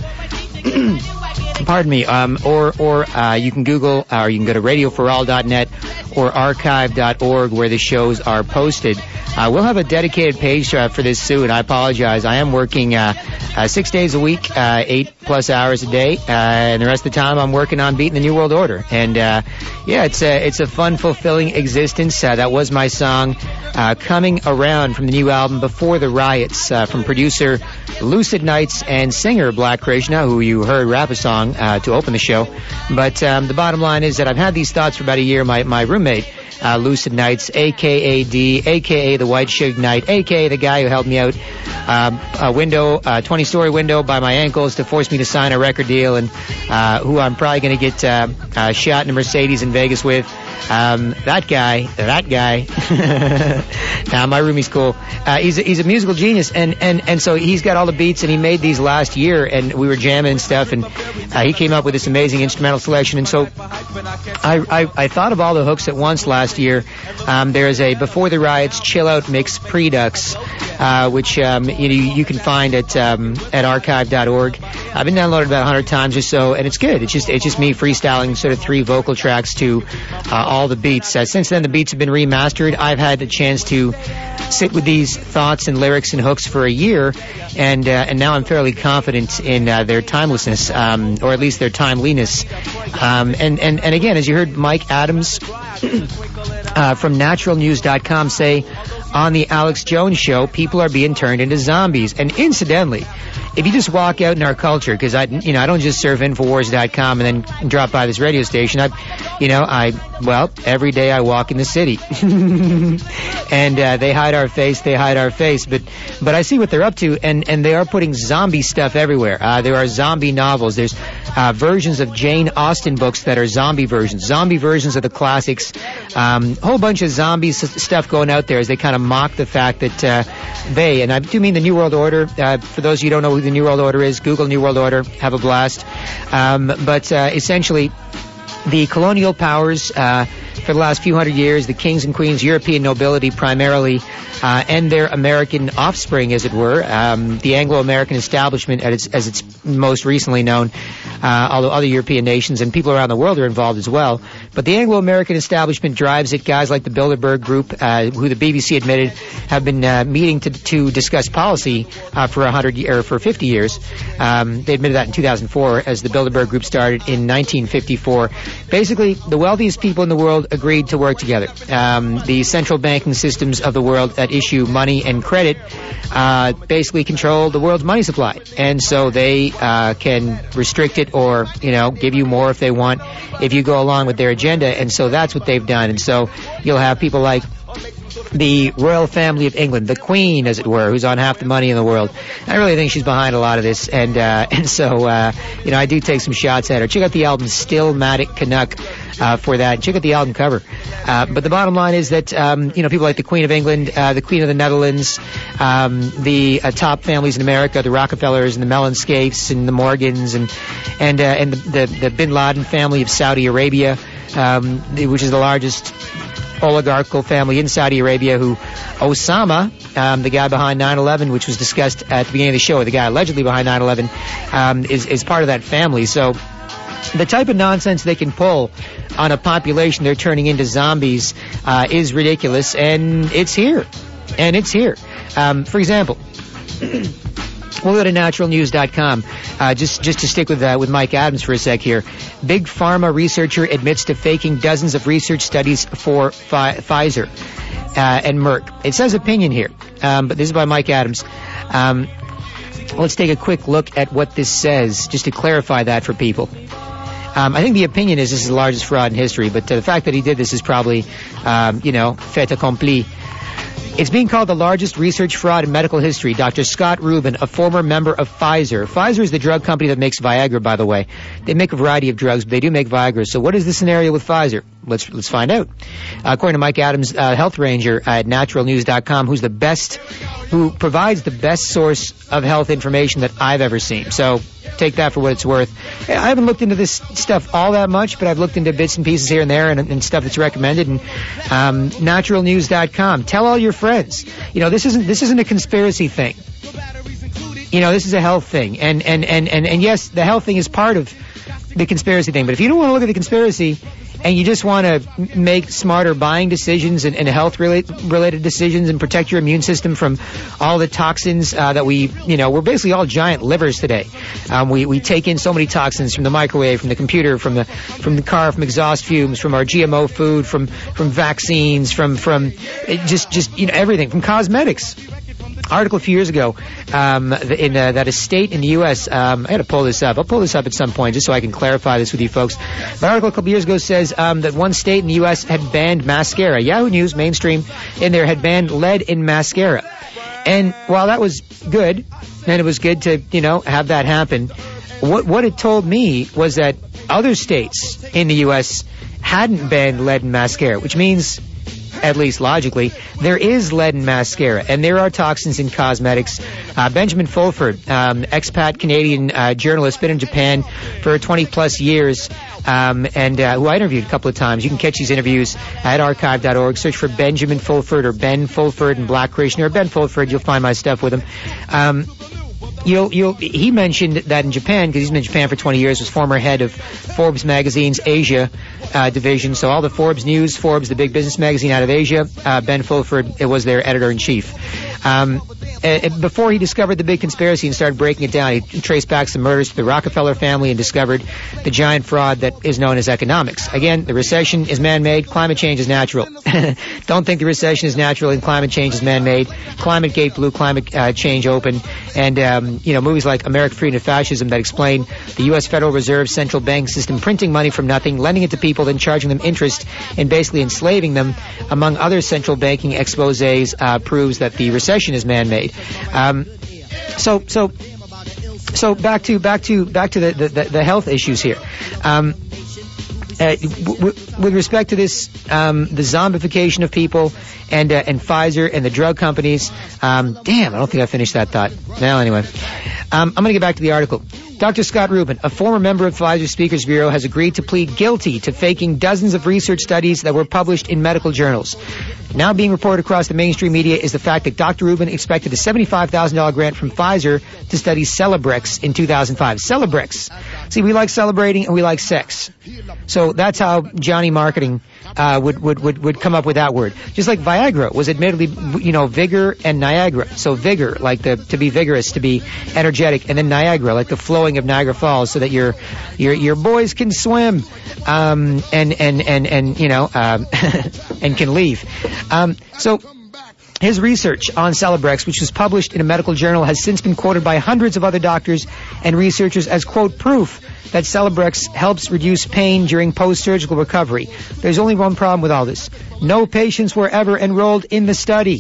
Pardon me, um, or or uh, you can Google, uh, or you can go to radio for all dot net or archive dot org where the shows are posted. Uh, we'll have a dedicated page uh, for this soon. I apologize. I am working uh, uh, six days a week, uh, eight plus hours a day, uh, and the rest of the time I'm working on beating the New World Order. And uh, yeah, it's a it's a fun, fulfilling existence. Uh, that was my song, uh, "Coming Around" from the new album "Before the Riots," uh, from producer Lucid Nights and singer Black Krishna, who you heard rap a song uh, to open the show. But um, the bottom line is that I've had these thoughts for about a year. My my roommate, uh, Lucid Nights, a k a. D, a k a the White Suge Knight, a k a the guy who helped me out um, a window, a twenty-story window by my ankles to force me to sign a record deal, and uh, who I'm probably going to get uh, uh, shot in a Mercedes in Vegas with. Um, that guy, that guy. Nah, my roomie's cool. Uh, he's a, he's a musical genius, and, and, and so he's got all the beats, and he made these last year, and we were jamming and stuff, and uh, he came up with this amazing instrumental selection. And so I, I, I thought of all the hooks at once last year. Um, there's a Before the Riots Chill Out Mix Predux, uh, which um, you know, you can find at um, at archive dot org. I've been downloaded about a hundred times or so, and it's good. It's just it's just me freestyling sort of three vocal tracks to uh, all the beats. Uh, since then, the beats have been remastered. I've had the chance to sit with these thoughts and lyrics and hooks for a year, and uh, and now I'm fairly confident in uh, their timelessness, um, or at least their timeliness. Um, and, and, and again, as you heard Mike Adams uh, from natural news dot com say on the Alex Jones Show, people are being turned into zombies. And incidentally, if you just walk out in our culture, because I, you know, I don't just surf infowars dot com and then drop by this radio station. I, you know, I, well, every day I walk in the city, and uh, they hide our face, they hide our face. But, but I see what they're up to, and, and they are putting zombie stuff everywhere. Uh, there are zombie novels. There's uh, versions of Jane Austen books that are zombie versions, zombie versions of the classics. Um, a whole bunch of zombie s- stuff going out there as they kind of mock the fact that uh, they, and I do mean the New World Order. Uh, for those of you who don't know who the New World Order is, Google New World Order, have a blast. Um, but uh, essentially, the colonial powers uh, for the last few hundred years, the kings and queens, European nobility primarily, uh, and their American offspring, as it were, um, the Anglo-American establishment, as it's, as it's most recently known, uh, although other European nations and people around the world are involved as well. But the Anglo-American establishment drives it. Guys like the Bilderberg Group, uh, who the B B C admitted have been uh, meeting to, to discuss policy uh, for a hundred or for fifty years. Um, they admitted that in two thousand four, as the Bilderberg Group started in nineteen fifty-four. Basically, the wealthiest people in the world agreed to work together. Um, the central banking systems of the world that issue money and credit uh, basically control the world's money supply, and so they uh, can restrict it or, you know, give you more if they want, if you go along with their agenda. And so that's what they've done. And so you'll have people like the royal family of England, the Queen, as it were, who's on half the money in the world. I really think she's behind a lot of this, and uh, and so uh, you know, I do take some shots at her. Check out the album Stillmatic Canuck uh, for that. Check out the album cover. Uh, but the bottom line is that um, you know, people like the Queen of England, uh, the Queen of the Netherlands, um, the uh, top families in America, the Rockefellers and the Mellonscapes and the Morgans, and and uh, and the, the the Bin Laden family of Saudi Arabia, um, which is the largest oligarchical family in Saudi Arabia, who Osama, um, the guy behind nine eleven, which was discussed at the beginning of the show, the guy allegedly behind nine eleven, um, is, is part of that family. So the type of nonsense they can pull on a population they're turning into zombies uh, is ridiculous, and it's here. And it's here. Um, for example, we'll go to natural news dot com, uh, just just to stick with uh, with Mike Adams for a sec here. Big Pharma researcher admits to faking dozens of research studies for Fi- Pfizer uh, and Merck. It says opinion here, um, but this is by Mike Adams. Um, let's take a quick look at what this says, just to clarify that for people. Um, I think the opinion is this is the largest fraud in history, but uh, the fact that he did this is probably, um, you know, fait accompli. It's being called the largest research fraud in medical history. Doctor Scott Rubin, a former member of Pfizer. Pfizer is the drug company that makes Viagra, by the way. They make a variety of drugs, but they do make Viagra. So what is the scenario with Pfizer? Let's let's find out. Uh, according to Mike Adams, uh, health ranger at natural news dot com, who's the best, who provides the best source of health information that I've ever seen. So take that for what it's worth. I haven't looked into this stuff all that much, but I've looked into bits and pieces here and there and, and stuff that's recommended. And um, natural news dot com. Tell all your friends. You know, this isn't this isn't a conspiracy thing. You know, this is a health thing. And and, and, and, and yes, the health thing is part of the conspiracy thing. But if you don't want to look at the conspiracy and you just want to make smarter buying decisions and, and health-related decisions and protect your immune system from all the toxins uh, that we, you know, we're basically all giant livers today. Um, we, we take in so many toxins from the microwave, from the computer, from the from the car, from exhaust fumes, from our G M O food, from from vaccines, from from just just you know everything, from cosmetics. Article a few years ago um, in uh, that a state in the U S Um, I got to pull this up. I'll pull this up at some point just so I can clarify this with you folks. The article a couple years ago says um, that one state in the U S had banned mascara. Yahoo News, mainstream, in there had banned lead in mascara. And while that was good, and it was good to you know have that happen, what what it told me was that other states in the U S hadn't banned lead in mascara, which means, at least logically, there is lead in mascara, and there are toxins in cosmetics. Uh, Benjamin Fulford, um, expat Canadian uh, journalist, been in Japan for twenty plus years, um, and uh, who I interviewed a couple of times. You can catch these interviews at archive dot org. Search for Benjamin Fulford or Ben Fulford and Black Krishna or Ben Fulford. You'll find my stuff with him. Um, You'll, you'll, he mentioned that in Japan, because he's been in Japan for twenty years, was former head of Forbes magazine's Asia uh, division. So all the Forbes News, Forbes, the big business magazine out of Asia, uh, Ben Fulford, it was their editor-in-chief. Um, uh, before he discovered the big conspiracy and started breaking it down, he traced back some murders to the Rockefeller family and discovered the giant fraud that is known as economics. Again, the recession is man-made, climate change is natural. Don't think the recession is natural and climate change is man-made. Climate Gate blew climate uh, change open, and um, you know, movies like America Freedom to Fascism that explain the U S Federal Reserve central bank system printing money from nothing, lending it to people, then charging them interest and basically enslaving them, among other central banking exposés, uh, proves that the recession is man-made. Um, so, so, so back to back to back to the the, the health issues here. Um, Uh, w- w- with respect to this, um, the zombification of people and uh, and Pfizer and the drug companies, um, damn, I don't think I finished that thought. Well, anyway, um, I'm going to get back to the article. Doctor Scott Rubin, a former member of Pfizer's Speakers Bureau, has agreed to plead guilty to faking dozens of research studies that were published in medical journals. Now being reported across the mainstream media is the fact that Doctor Rubin expected a seventy-five thousand dollars grant from Pfizer to study Celebrex in two thousand five. Celebrex. See, we like celebrating and we like sex. So that's how Johnny Marketing uh, would, would, would, would come up with that word. Just like Viagra was admittedly, you know, vigor and Niagara. So vigor, like the to be vigorous, to be energetic, and then Niagara, like the flowing of Niagara Falls, so that your your your boys can swim um, and and and and you know um, and can leave. Um, so. His research on Celebrex, which was published in a medical journal, has since been quoted by hundreds of other doctors and researchers as, quote, proof that Celebrex helps reduce pain during post-surgical recovery. There's only one problem with all this. No patients were ever enrolled in the study.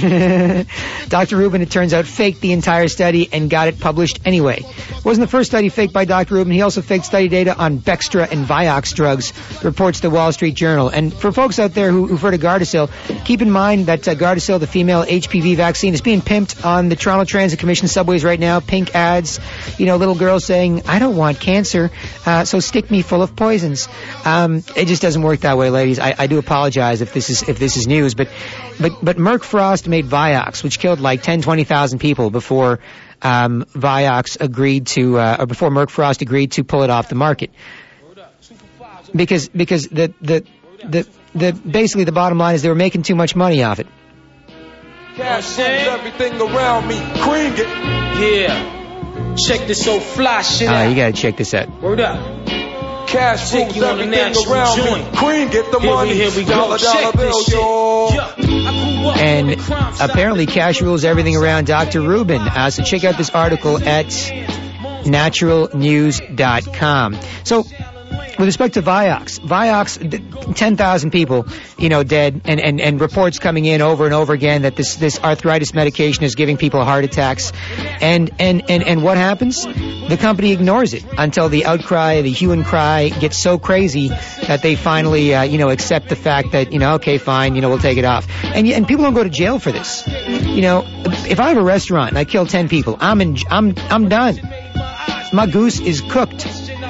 Doctor Rubin, it turns out, faked the entire study and got it published anyway. It wasn't the first study faked by Doctor Rubin. He also faked study data on Bextra and Vioxx drugs, reports the Wall Street Journal. And for folks out there who, who've heard of Gardasil, keep in mind that uh, Gardasil, the female H P V vaccine, is being pimped on the Toronto Transit Commission subways right now. Pink ads, you know, little girls saying, I don't want cancer, uh, so stick me full of poisons. Um, it just doesn't work that way, ladies. I, I do apologize if this is if this is news, but but but Merck Frost made Vioxx, which killed like ten, twenty thousand people before um, Vioxx agreed to, uh, or before Merck Frost agreed to pull it off the market, because because the the the the basically the bottom line is they were making too much money off it. Cash rules everything around me. Cream it. Yeah. Check this so fly shit uh, out. You gotta check this out. Word up. Cash Take rules you on the everything natural around joint. me. Cream get the Here money. we, here we dollar, go. dollar Check bill, this shit. yo. Yeah. I grew up And on the crime side. apparently cash rules everything around Doctor Rubin. Uh, so check out this article at natural news dot com. So with respect to Vioxx, Vioxx, ten thousand people, you know, dead, and, and, and reports coming in over and over again that this, this arthritis medication is giving people heart attacks. And, and, and, and what happens? The company ignores it until the outcry, the hue and cry gets so crazy that they finally, uh, you know, accept the fact that, you know, okay, fine, you know, we'll take it off. And, and people don't go to jail for this. You know, if I have a restaurant and I kill ten people, I'm in, I'm, I'm done. My goose is cooked.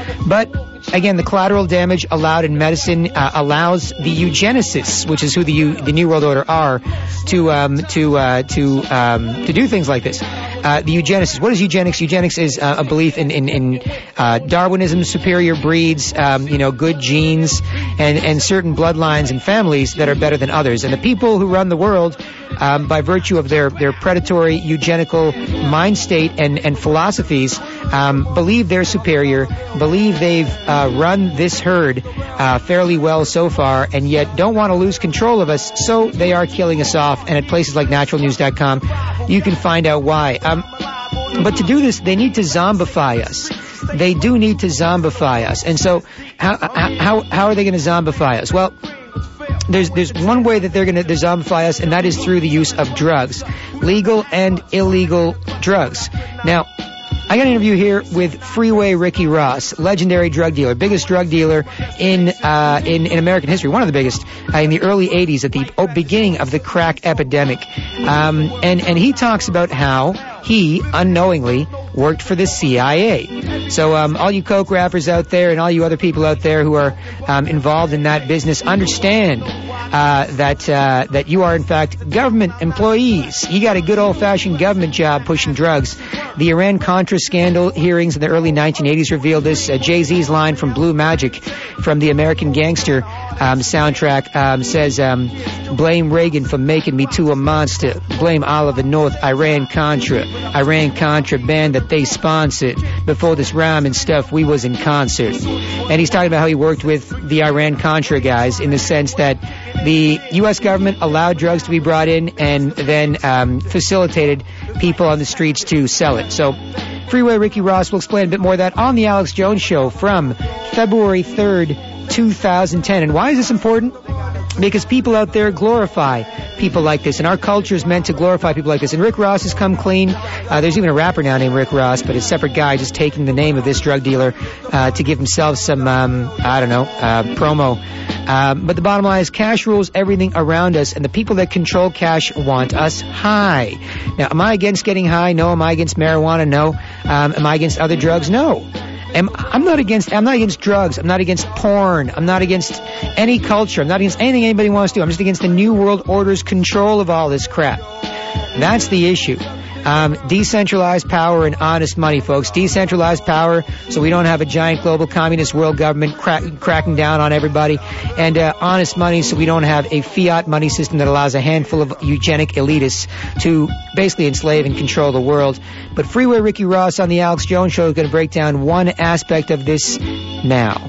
But again, the collateral damage allowed in medicine uh, allows the eugenicists, which is who the U, the New World Order are, to um, to uh, to um, to do things like this. Uh, the eugenicists. What is eugenics? Eugenics is uh, a belief in in, in uh, Darwinism, superior breeds, um, you know, good genes, and and certain bloodlines and families that are better than others. And the people who run the world, um, by virtue of their their predatory eugenical mind state and and philosophies, um, believe they're superior, believe they've uh, run this herd uh, fairly well so far, and yet don't want to lose control of us, so they are killing us off. And at places like natural news dot com, you can find out why. Um, but to do this, they need to zombify us. They do need to zombify us. And so how how how are they going to zombify us? Well, There's there's one way that they're going to zombify us, and that is through the use of drugs, legal and illegal drugs. Now, I got an interview here with Freeway Ricky Ross, legendary drug dealer, biggest drug dealer in uh, in, in American history, one of the biggest uh, in the early eighties at the beginning of the crack epidemic. Um, and, and he talks about how he unknowingly worked for the C I A. So um, all you coke rappers out there and all you other people out there who are um, involved in that business, understand uh, that uh, that you are in fact government employees. You got a good old-fashioned government job pushing drugs. The Iran-Contra scandal hearings in the early nineteen eighties revealed this. Uh, Jay-Z's line from Blue Magic from the American Gangster um, soundtrack um, says, um, blame Reagan for making me to a monster. Blame Oliver North, Iran-Contra. Iran-Contra band that they sponsored. Before this rhyme and stuff, we was in concert. And he's talking about how he worked with the Iran-Contra guys in the sense that the U S government allowed drugs to be brought in and then um, facilitated people on the streets to sell it. So Freeway Ricky Ross will explain a bit more of that on the Alex Jones Show from February third, two thousand ten. And why is this important? Because people out there glorify people like this, and our culture is meant to glorify people like this. And Rick Ross has come clean. Uh, there's even a rapper now named Rick Ross, but a separate guy just taking the name of this drug dealer uh, to give himself some, um, I don't know, uh, promo. Um, but the bottom line is cash rules everything around us, and the people that control cash want us high. Now, am I against getting high? No. Am I against marijuana? No. Um, am I against other drugs? No. Am, I'm not against. I'm not against drugs. I'm not against porn. I'm not against any culture. I'm not against anything anybody wants to do. I'm just against the New World Order's control of all this crap. That's the issue. Um, decentralized power and honest money, folks. Decentralized power, so we don't have a giant global communist world government crack, cracking down on everybody, and uh, honest money, so we don't have a fiat money system that allows a handful of eugenic elitists to basically enslave and control the world. But Freeway Ricky Ross on the Alex Jones Show is going to break down one aspect of this now.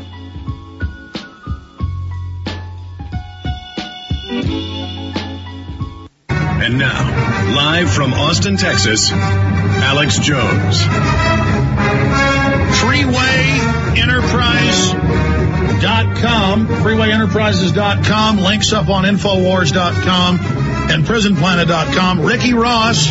And now, live from Austin, Texas, Alex Jones. Freeway Enterprise dot com, freeway enterprises dot com, links up on infowars dot com and prison planet dot com. Ricky Ross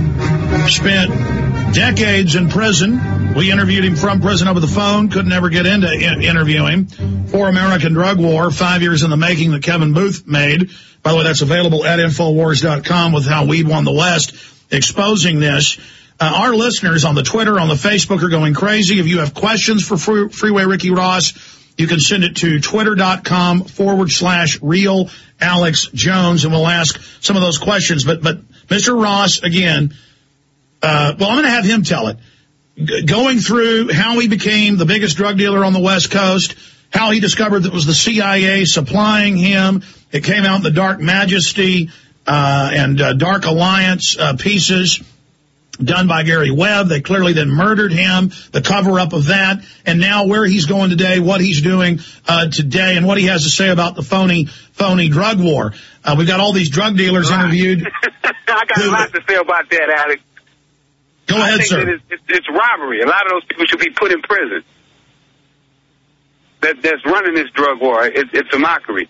spent decades in prison. We interviewed him from prison over the phone, couldn't ever get into in- interview him. For American Drug War, five years in the making that Kevin Booth made. By the way, that's available at infowars dot com with How Weed Won the West, exposing this. Uh, our listeners on the Twitter, on the Facebook are going crazy. If you have questions for Free- Freeway Ricky Ross, you can send it to twitter.com forward slash real Alex Jones, and we'll ask some of those questions. But, but Mister Ross, again, uh, well, I'm going to have him tell it. G- going through how he became the biggest drug dealer on the West Coast, how he discovered that it was the C I A supplying him. It came out in the Dark Majesty uh, and uh, Dark Alliance uh, pieces done by Gary Webb. They clearly then murdered him, the cover-up of that, and now where he's going today, what he's doing uh, today, and what he has to say about the phony, phony drug war. Uh, we've got all these drug dealers right. interviewed. I got who, a lot to say about that, Alex. Go I ahead, think sir. That it's, it's, it's robbery. A lot of those people should be put in prison. that, that's running this drug war. It, it's a mockery.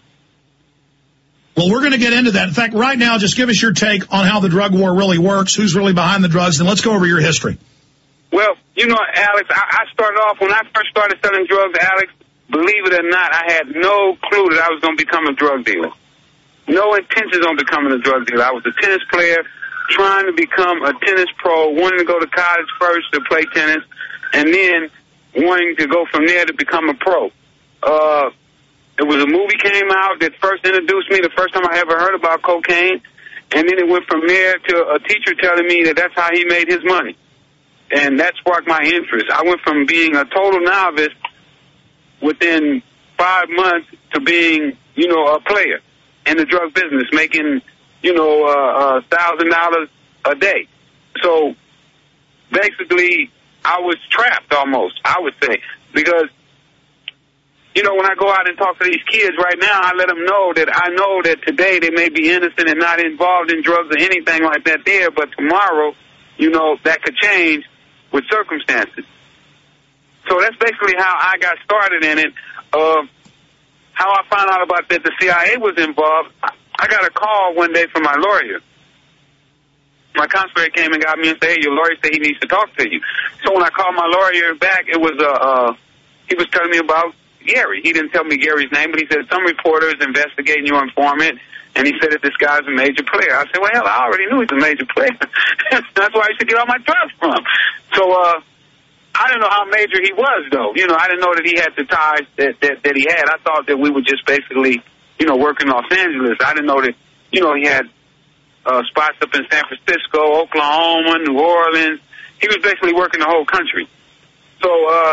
Well, we're going to get into that. In fact, right now, just give us your take on how the drug war really works, who's really behind the drugs, and let's go over your history. Well, you know, Alex, I, I started off, when I first started selling drugs, Alex, believe it or not, I had no clue that I was going to become a drug dealer. No intentions on becoming a drug dealer. I was a tennis player, trying to become a tennis pro, wanting to go to college first to play tennis, and then wanting to go from there to become a pro. Uh, it was a movie came out that first introduced me, the first time I ever heard about cocaine, and then it went from there to a teacher telling me that that's how he made his money. And that sparked my interest. I went from being a total novice within five months to being, you know, a player in the drug business, making, you know, a uh, uh, thousand dollars a day. So basically, I was trapped almost, I would say, because, you know, when I go out and talk to these kids right now, I let them know that I know that today they may be innocent and not involved in drugs or anything like that there, but tomorrow, you know, that could change with circumstances. So that's basically how I got started in it. Uh, how I found out about that the C I A was involved, I got a call one day from my lawyer. My consulate came and got me and said, hey, your lawyer said he needs to talk to you. So when I called my lawyer back, it was, uh, uh, he was telling me about Gary. He didn't tell me Gary's name, but he said some reporter is investigating your informant, and he said that this guy's a major player. I said, well, hell, I already knew he's a major player. That's where I used to get all my drugs from. So, uh, I didn't know how major he was, though. You know, I didn't know that he had the ties that, that, that he had. I thought that we were just basically, you know, working in Los Angeles. I didn't know that, you know, he had uh, spots up in San Francisco, Oklahoma, New Orleans. He was basically working the whole country. So, uh,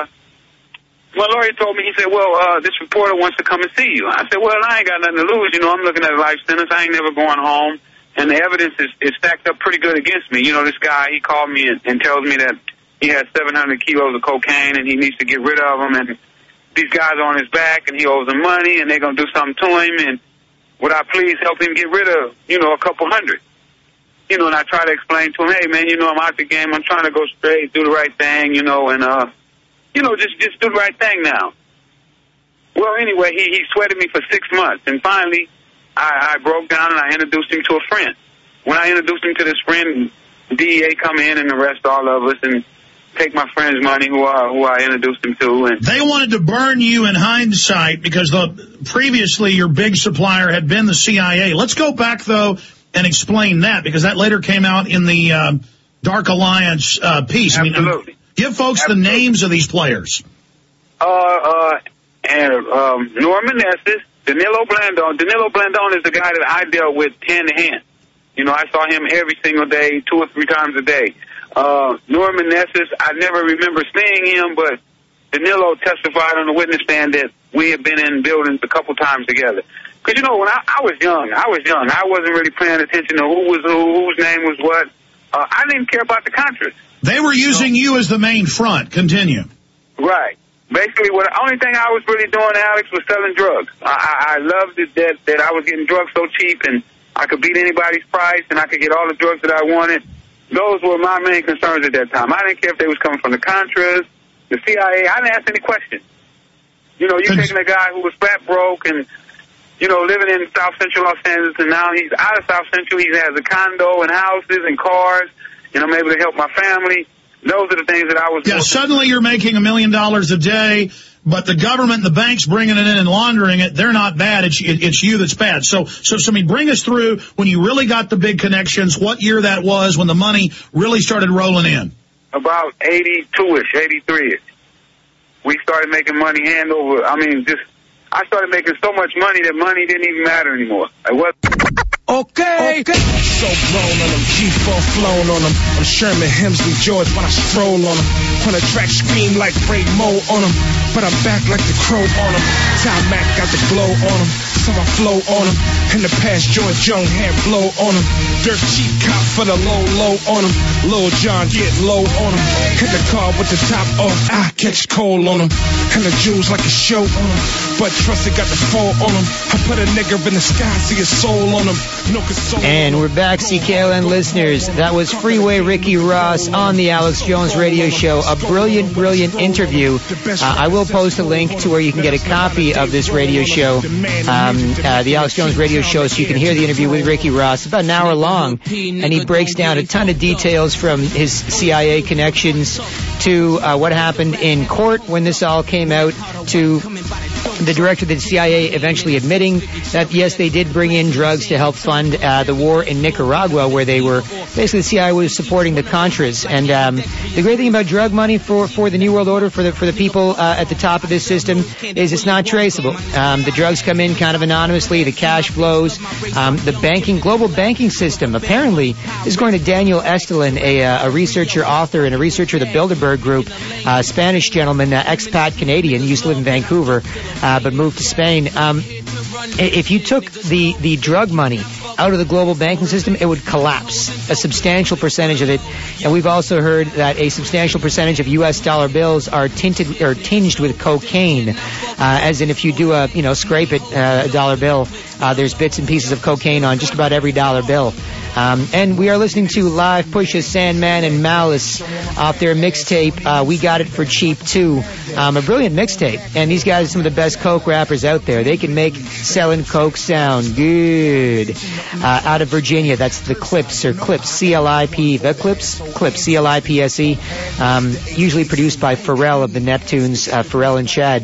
my lawyer told me, he said, well, uh, this reporter wants to come and see you. I said, well, I ain't got nothing to lose. You know, I'm looking at a life sentence. I ain't never going home. And the evidence is, is stacked up pretty good against me. You know, this guy, he called me and, and tells me that he has seven hundred kilos of cocaine and he needs to get rid of them. And these guys are on his back and he owes them money and they're going to do something to him. And would I please help him get rid of, you know, a couple hundred? You know, and I try to explain to him, hey, man, you know, I'm out the game. I'm trying to go straight, do the right thing, you know, and, uh, you know, just, just do the right thing now. Well, anyway, he, he sweated me for six months. And finally, I, I broke down and I introduced him to a friend. When I introduced him to this friend, D E A come in and arrest all of us and take my friend's money who I, who I introduced him to. And they wanted to burn you in hindsight because the previously your big supplier had been the C I A. Let's go back, though, and explain that, because that later came out in the um, Dark Alliance uh, piece. Absolutely. I mean, give folks Absolutely. the names of these players. Uh, uh, and um, Norman Nessus, Danilo Blandon. Danilo Blandon is the guy that I dealt with hand to hand. You know, I saw him every single day, two or three times a day. Uh, Norman Nessus, I never remember seeing him, but Danilo testified on the witness stand that we had been in buildings a couple times together. Because, you know, when I, I was young, I was young. I wasn't really paying attention to who was who, whose name was what. Uh, I didn't care about the Contras. They were using you, know? you as the main front. Continue. Right. Basically, what the only thing I was really doing, Alex, was selling drugs. I, I, I loved it that, that I was getting drugs so cheap and I could beat anybody's price and I could get all the drugs that I wanted. Those were my main concerns at that time. I didn't care if they was coming from the Contras, the C I A. I didn't ask any questions. You know, you're taking a guy who was flat broke and, you know, living in South Central Los Angeles, and now he's out of South Central. He has a condo and houses and cars, and I'm able to help my family. Those are the things that I was... Yeah, suddenly you're making a million dollars a day, but the government and the banks bringing it in and laundering it, they're not bad. It's it, it's you that's bad. So, so, so, I mean, bring us through when you really got the big connections, what year that was, when the money really started rolling in. About eighty-two-ish, eighty-three-ish. We started making money hand over... I mean, just... I started making so much money that money didn't even matter anymore. It wasn't... Okay. okay. So blown on them, G four flown on them. I'm Sherman Hemsley George when I stroll on them. When the track scream like Ray Mo on them. But I'm back like the crow on them. Tom Mac got the glow on them. So I flow on them. In the past, George Young had blow on them. Dirt cheap cop for the low, low on them. Lil John get low on them. Hit the car with the top off, I catch cold on them. And the jewels like a show on them. but trust it got the fall on them. I put a nigga in the sky, see a soul on them. No console. And we're back, C K L N listeners. That was Freeway Ricky Ross on the Alex Jones Radio Show. A brilliant, brilliant interview. Uh, I will post a link to where you can get a copy of this radio show, um, uh, the Alex Jones Radio Show, so you can hear the interview with Ricky Ross. It's about an hour long, and he breaks down a ton of details from his C I A connections to uh, what happened in court when this all came out, to the director of the C I A eventually admitting that, yes, they did bring in drugs to help fund uh, the war in Nicaragua, where they were, basically the C I A was supporting the Contras. And um, the great thing about drug money for, for the New World Order, for the for the people uh, at the top of this system, is it's not traceable. Um, the drugs come in kind of anonymously, the cash flows, um, the banking, global banking system, apparently, is going to Daniel Estelin, a, uh, a researcher, author, and a researcher of the Bilderberg Group, uh, Spanish gentleman, uh, expat Canadian, used to live in Vancouver, uh, but moved to Spain. Um, if you took the, the drug money out of the global banking system, it would collapse, a substantial percentage of it. And we've also heard that a substantial percentage of U S dollar bills are tinted or tinged with cocaine, uh, as in if you do a, you know, scrape it, uh, a dollar bill, uh, there's bits and pieces of cocaine on just about every dollar bill. Um, and we are listening to Live Pusha, Sandman, and Malice off their mixtape, uh, We Got It For Cheap Too. Um, a brilliant mixtape. And these guys are some of the best coke rappers out there. They can make selling coke sound good. Uh, out of Virginia, that's the Clips, or Clips, C L I P, the Clips, Clips, C L I P S E. Um, usually produced by Pharrell of the Neptunes, uh, Pharrell and Chad.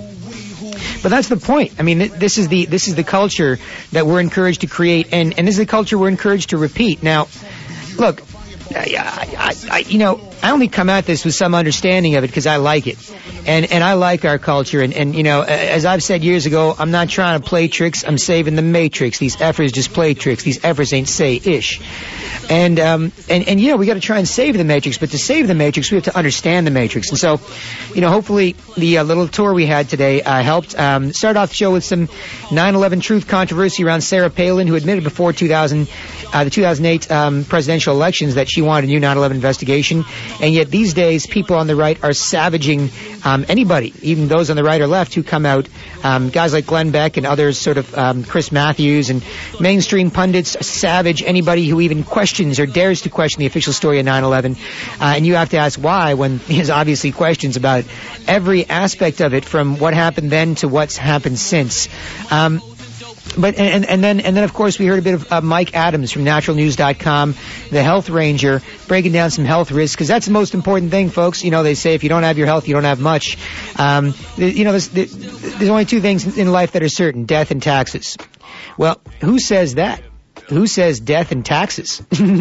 But that's the point. I mean, this is the this is the culture that we're encouraged to create, and, and this is the culture we're encouraged to repeat. Now, look, I, I, I, you know, I only come at this with some understanding of it because I like it, and and I like our culture. And, and you know, as I've said years ago, I'm not trying to play tricks. I'm saving the matrix. These efforts just play tricks. These efforts ain't say ish. And um and and yeah, we got to try and save the matrix. But to save the matrix, we have to understand the matrix. And so, you know, hopefully the uh, little tour we had today uh, helped. Um, start off the show with some nine eleven truth controversy around Sarah Palin, who admitted before two thousand, uh, the two thousand eight um, presidential elections that she wanted a new nine eleven investigation. And yet these days, people on the right are savaging um, anybody, even those on the right or left, who come out. Um, guys like Glenn Beck and others, sort of um, Chris Matthews, and mainstream pundits savage anybody who even questions or dares to question the official story of nine eleven. Uh, and you have to ask why, when there's obviously questions about every aspect of it, from what happened then to what's happened since. Um, But and and then and then of course we heard a bit of uh, Mike Adams from natural news dot com, the health ranger, breaking down some health risks, because that's the most important thing, folks. You know, they say if you don't have your health, you don't have much. Um, you know, there's, there's only two things in life that are certain: death and taxes. Well, who says that? Who says death and taxes?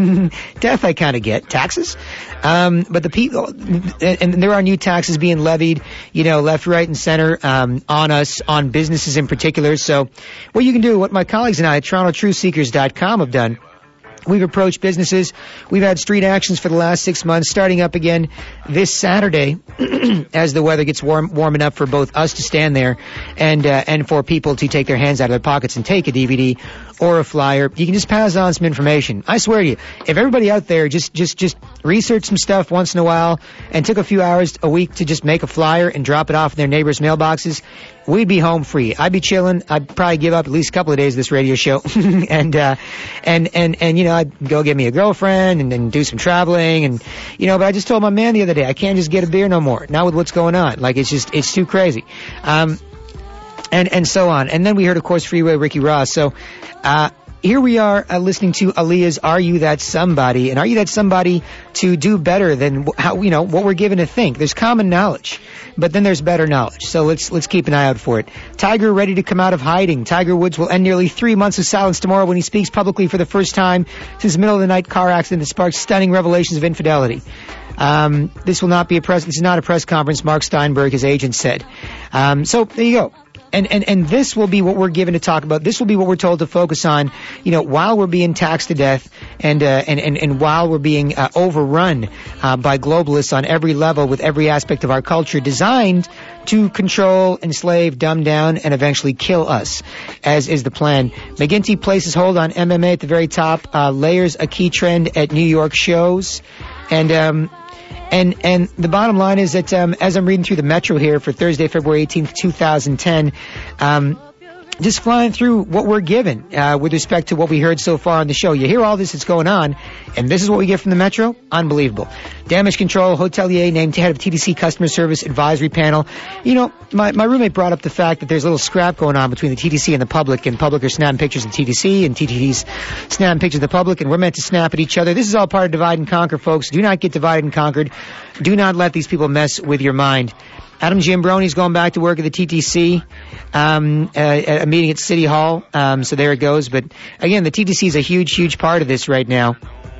Death I kind of get. Taxes? Um, but the people, and, and there are new taxes being levied, you know, left, right, and center, um, on us, on businesses in particular. So what you can do, what my colleagues and I at Toronto Truth Seekers dot com have done, we've approached businesses. We've had street actions for the last six months, starting up again this Saturday as the weather gets warm, warming up for both us to stand there and uh, and for people to take their hands out of their pockets and take a D V D or a flyer. You can just pass on some information. I swear to you, if everybody out there just just just researched some stuff once in a while and took a few hours a week to just make a flyer and drop it off in their neighbors' mailboxes, we'd be home free. I'd be chilling. I'd probably give up at least a couple of days of this radio show, and uh, and and and you know, I'd go get me a girlfriend and then do some traveling, and you know. But I just told my man the other day, I can't just get a beer no more. Not with what's going on. Like, it's just it's too crazy, um, and and so on. And then we heard, of course, Freeway Ricky Ross. So. Uh, Here we are uh, listening to Aaliyah's Are You That Somebody? And are you that somebody to do better than how, you know, what we're given to think? There's common knowledge, but then there's better knowledge. So let's let's keep an eye out for it. Tiger ready to come out of hiding. Tiger Woods will end nearly three months of silence tomorrow when he speaks publicly for the first time since the middle of the night car accident that sparked stunning revelations of infidelity. Um, this will not be a press. This is not a press conference, Mark Steinberg, his agent, said. Um, so there you go. And, and, and this will be what we're given to talk about. This will be what we're told to focus on, you know, while we're being taxed to death and, uh, and, and, and while we're being, uh, overrun, uh, by globalists on every level with every aspect of our culture designed to control, enslave, dumb down, and eventually kill us, as is the plan. McGinty places hold on M M A at the very top, uh, layers a key trend at New York shows. And, um, And and the bottom line is that um, as I'm reading through the Metro here for Thursday, February eighteenth, twenty ten, um, just flying through what we're given uh, with respect to what we heard so far on the show. You hear all this that's going on, and this is what we get from the Metro? Unbelievable. Damage control, hotelier named head of T T C Customer Service Advisory Panel. You know, my, my roommate brought up the fact that there's a little scrap going on between the T T C and the public, and public are snapping pictures of T T C, and T T C's snapping pictures of the public, and we're meant to snap at each other. This is all part of divide and conquer, folks. Do not get divided and conquered. Do not let these people mess with your mind. Adam Giambroni's going back to work at the T T C, um, uh, at a meeting at City Hall. Um, so there it goes. But again, the T T C is a huge, huge part of this right now.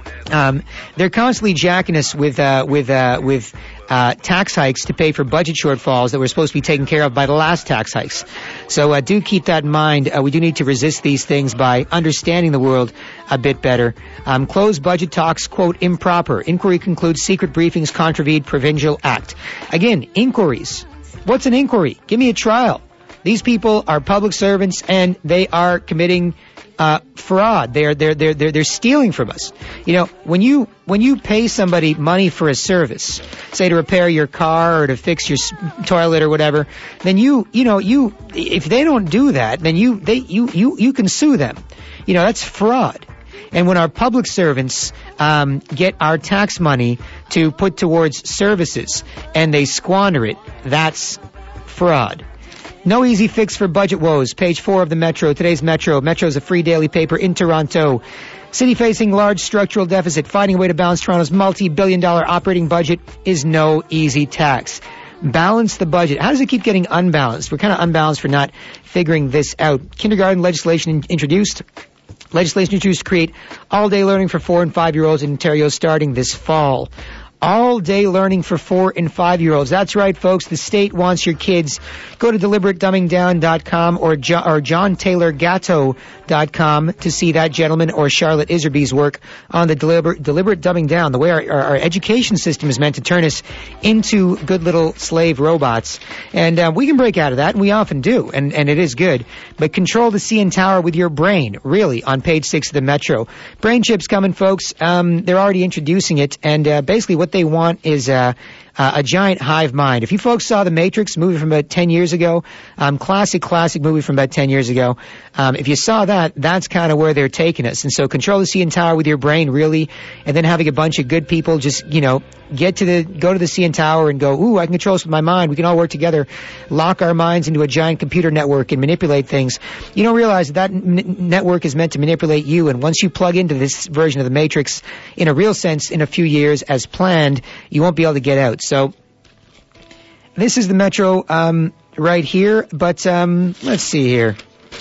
Um, they're constantly jacking us with, uh, with, uh, with, uh, tax hikes to pay for budget shortfalls that were supposed to be taken care of by the last tax hikes. So, uh, do keep that in mind. Uh, we do need to resist these things by understanding the world a bit better. Um, closed budget talks, quote, improper. Inquiry concludes secret briefings contravene Provincial Act. Again, inquiries. What's an inquiry? Give me a trial. These people are public servants and they are committing Uh, fraud. They're, they're, they're, they're, they're stealing from us. You know, when you, when you pay somebody money for a service, say to repair your car or to fix your toilet or whatever, then you, you know, you, if they don't do that, then you, they, you, you, you can sue them. You know, that's fraud. And when our public servants, um, get our tax money to put towards services and they squander it, that's fraud. No easy fix for budget woes. Page four of the Metro. Today's Metro. Metro is a free daily paper in Toronto. City facing large structural deficit. Finding a way to balance Toronto's multi-billion dollar operating budget is no easy task. Balance the budget. How does it keep getting unbalanced? We're kind of unbalanced for not figuring this out. Kindergarten legislation in- introduced. Legislation introduced to create all-day learning for four and five-year-olds in Ontario starting this fall. All-day learning for four and five-year-olds. That's right, folks. The state wants your kids. Go to deliberate dumbing down dot com or, jo- or john taylor gatto dot com to see that gentleman or Charlotte Iserby's work on the deliberate, deliberate dumbing down, the way our, our, our education system is meant to turn us into good little slave robots. And uh, we can break out of that, and we often do, and, and it is good. But control the C N Tower with your brain, really, on page six of the Metro. Brain chips coming, folks. Um, they're already introducing it, and uh, basically what they want is uh, uh, a giant hive mind. If you folks saw The Matrix, movie from about ten years ago, um, classic, classic movie from about ten years ago, um, if you saw that, that's kind of where they're taking us. And so control the C N Tower with your brain, really, and then having a bunch of good people just, you know, get to the, go to the C N Tower and go, ooh, I can control this with my mind. We can all work together, lock our minds into a giant computer network and manipulate things. You don't realize that that n- network is meant to manipulate you, and once you plug into this version of the Matrix, in a real sense, in a few years, as planned, you won't be able to get out. So, this is the Metro, um, right here, but, um, let's see here.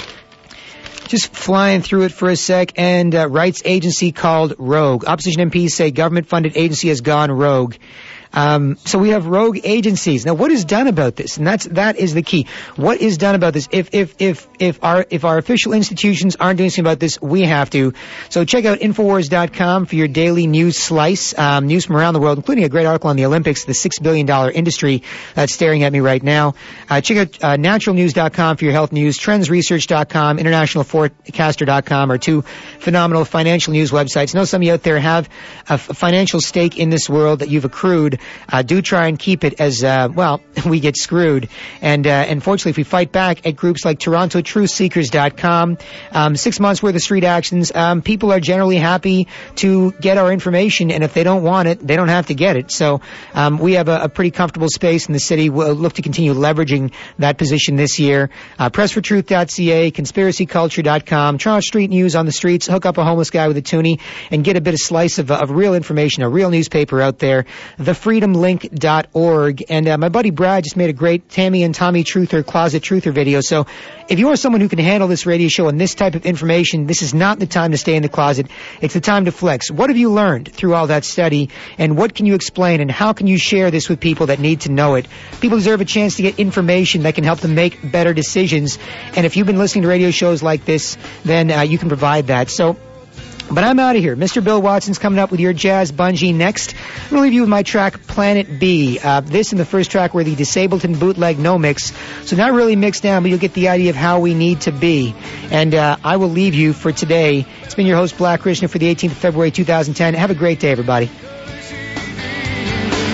Just flying through it for a sec, and uh, rights agency called rogue. Opposition M Ps say government-funded agency has gone rogue. Um, so we have rogue agencies. Now, what is done about this? And that's, that is the key. What is done about this? If, if, if, if our, if our official institutions aren't doing something about this, we have to. So check out Infowars dot com for your daily news slice, um, news from around the world, including a great article on the Olympics, the six billion dollars industry that's staring at me right now. Uh, check out, uh, natural news dot com for your health news, trends research dot com, international forecaster dot com are two phenomenal financial news websites. I know some of you out there have a f- financial stake in this world that you've accrued. Uh, do try and keep it as, uh, well, we get screwed. And, uh, unfortunately, if we fight back at groups like Toronto Truth Seekers dot com, um, six months worth of street actions, um, people are generally happy to get our information, and if they don't want it, they don't have to get it. So, um, we have a, a pretty comfortable space in the city. We'll look to continue leveraging that position this year. Uh, press for truth dot c a, conspiracy culture dot com, Toronto Street News on the streets, hook up a homeless guy with a toonie, and get a bit of slice of, of real information, a real newspaper out there. The freedom link dot org. And uh, my buddy Brad just made a great Tammy and Tommy Truther Closet Truther video. So if you are someone who can handle this radio show and this type of information, this is not the time to stay in the closet. It's the time to flex. What have you learned through all that study, and what can you explain, and how can you share this with people that need to know it? People deserve a chance to get information that can help them make better decisions. And if you've been listening to radio shows like this, then uh, you can provide that. So, but I'm out of here. Mister Bill Watson's coming up with your Jazz Bungee next. I'm going to leave you with my track, Planet B. Uh, this and the first track were the Disableton bootleg no mix. So not really mixed down, but you'll get the idea of how we need to be. And uh, I will leave you for today. It's been your host, Black Krishna, for the eighteenth of February, two thousand ten. Have a great day, everybody.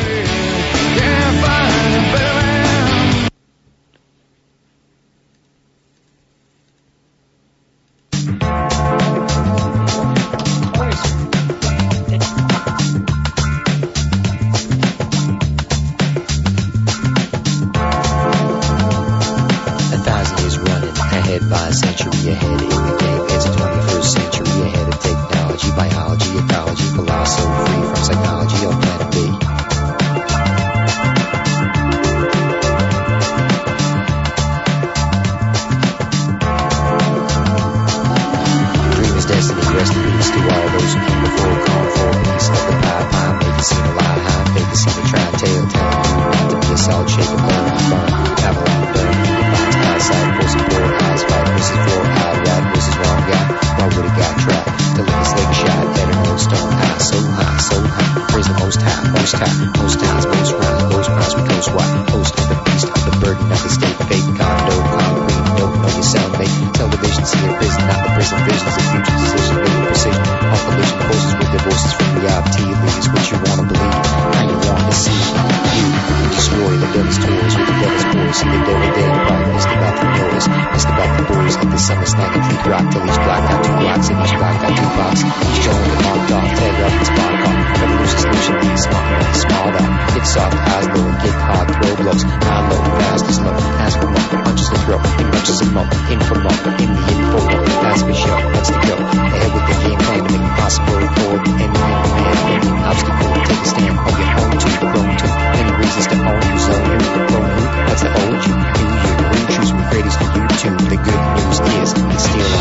century ahead in the game. It's the twenty-first century ahead of technology, biology, ecology, philosophy, free from psychology on planet B. Dream is destiny, rest in peace to all those who came before, gone for a piece of the pie pie. Make it seem a lie high, make it seem a try and tell, telling you not to be a salt shaker, burn, burn, Babylon, burn. Defines eyesight, forcing four eyes, fight versus four eye, right versus wrong guy. Why would it got trapped? To live a slick shot at an old stone eye, so high, so high. Praise the most high, most high, most times, most rhymes, most rhymes with coast wide. Host of the beast, of the burden of the state, fake condo, concrete, no, know your cellmate. Television, see a prison, not the prison visions, a future decision, making precision. On collision courses with divorces from reality, leaves what you wanna believe, how you wanna see. You, you destroy the devil's toys with the devil's boys. See the devil dead, right? Missed about the noise, missed about the boys. At the summer snack and treat rock till each block got two blocks and each block got two blocks. Each joint with marked off, tag up and spot off. Revolution solution, be smart, small down. Get soft, eyes low and get hard, throw blows. High low, fast is low, ask for more, punches the throat, in punches and more, in for more, in the info, pass for show, next to go. Ahead with the game plan to make it possible for the enemy and the man, any obstacle, take a stand on your own to the bone to. Many reasons to own you, zone you, the bone who, that's the old you, you, you. When you choose from creators for YouTube, the good news is, it's still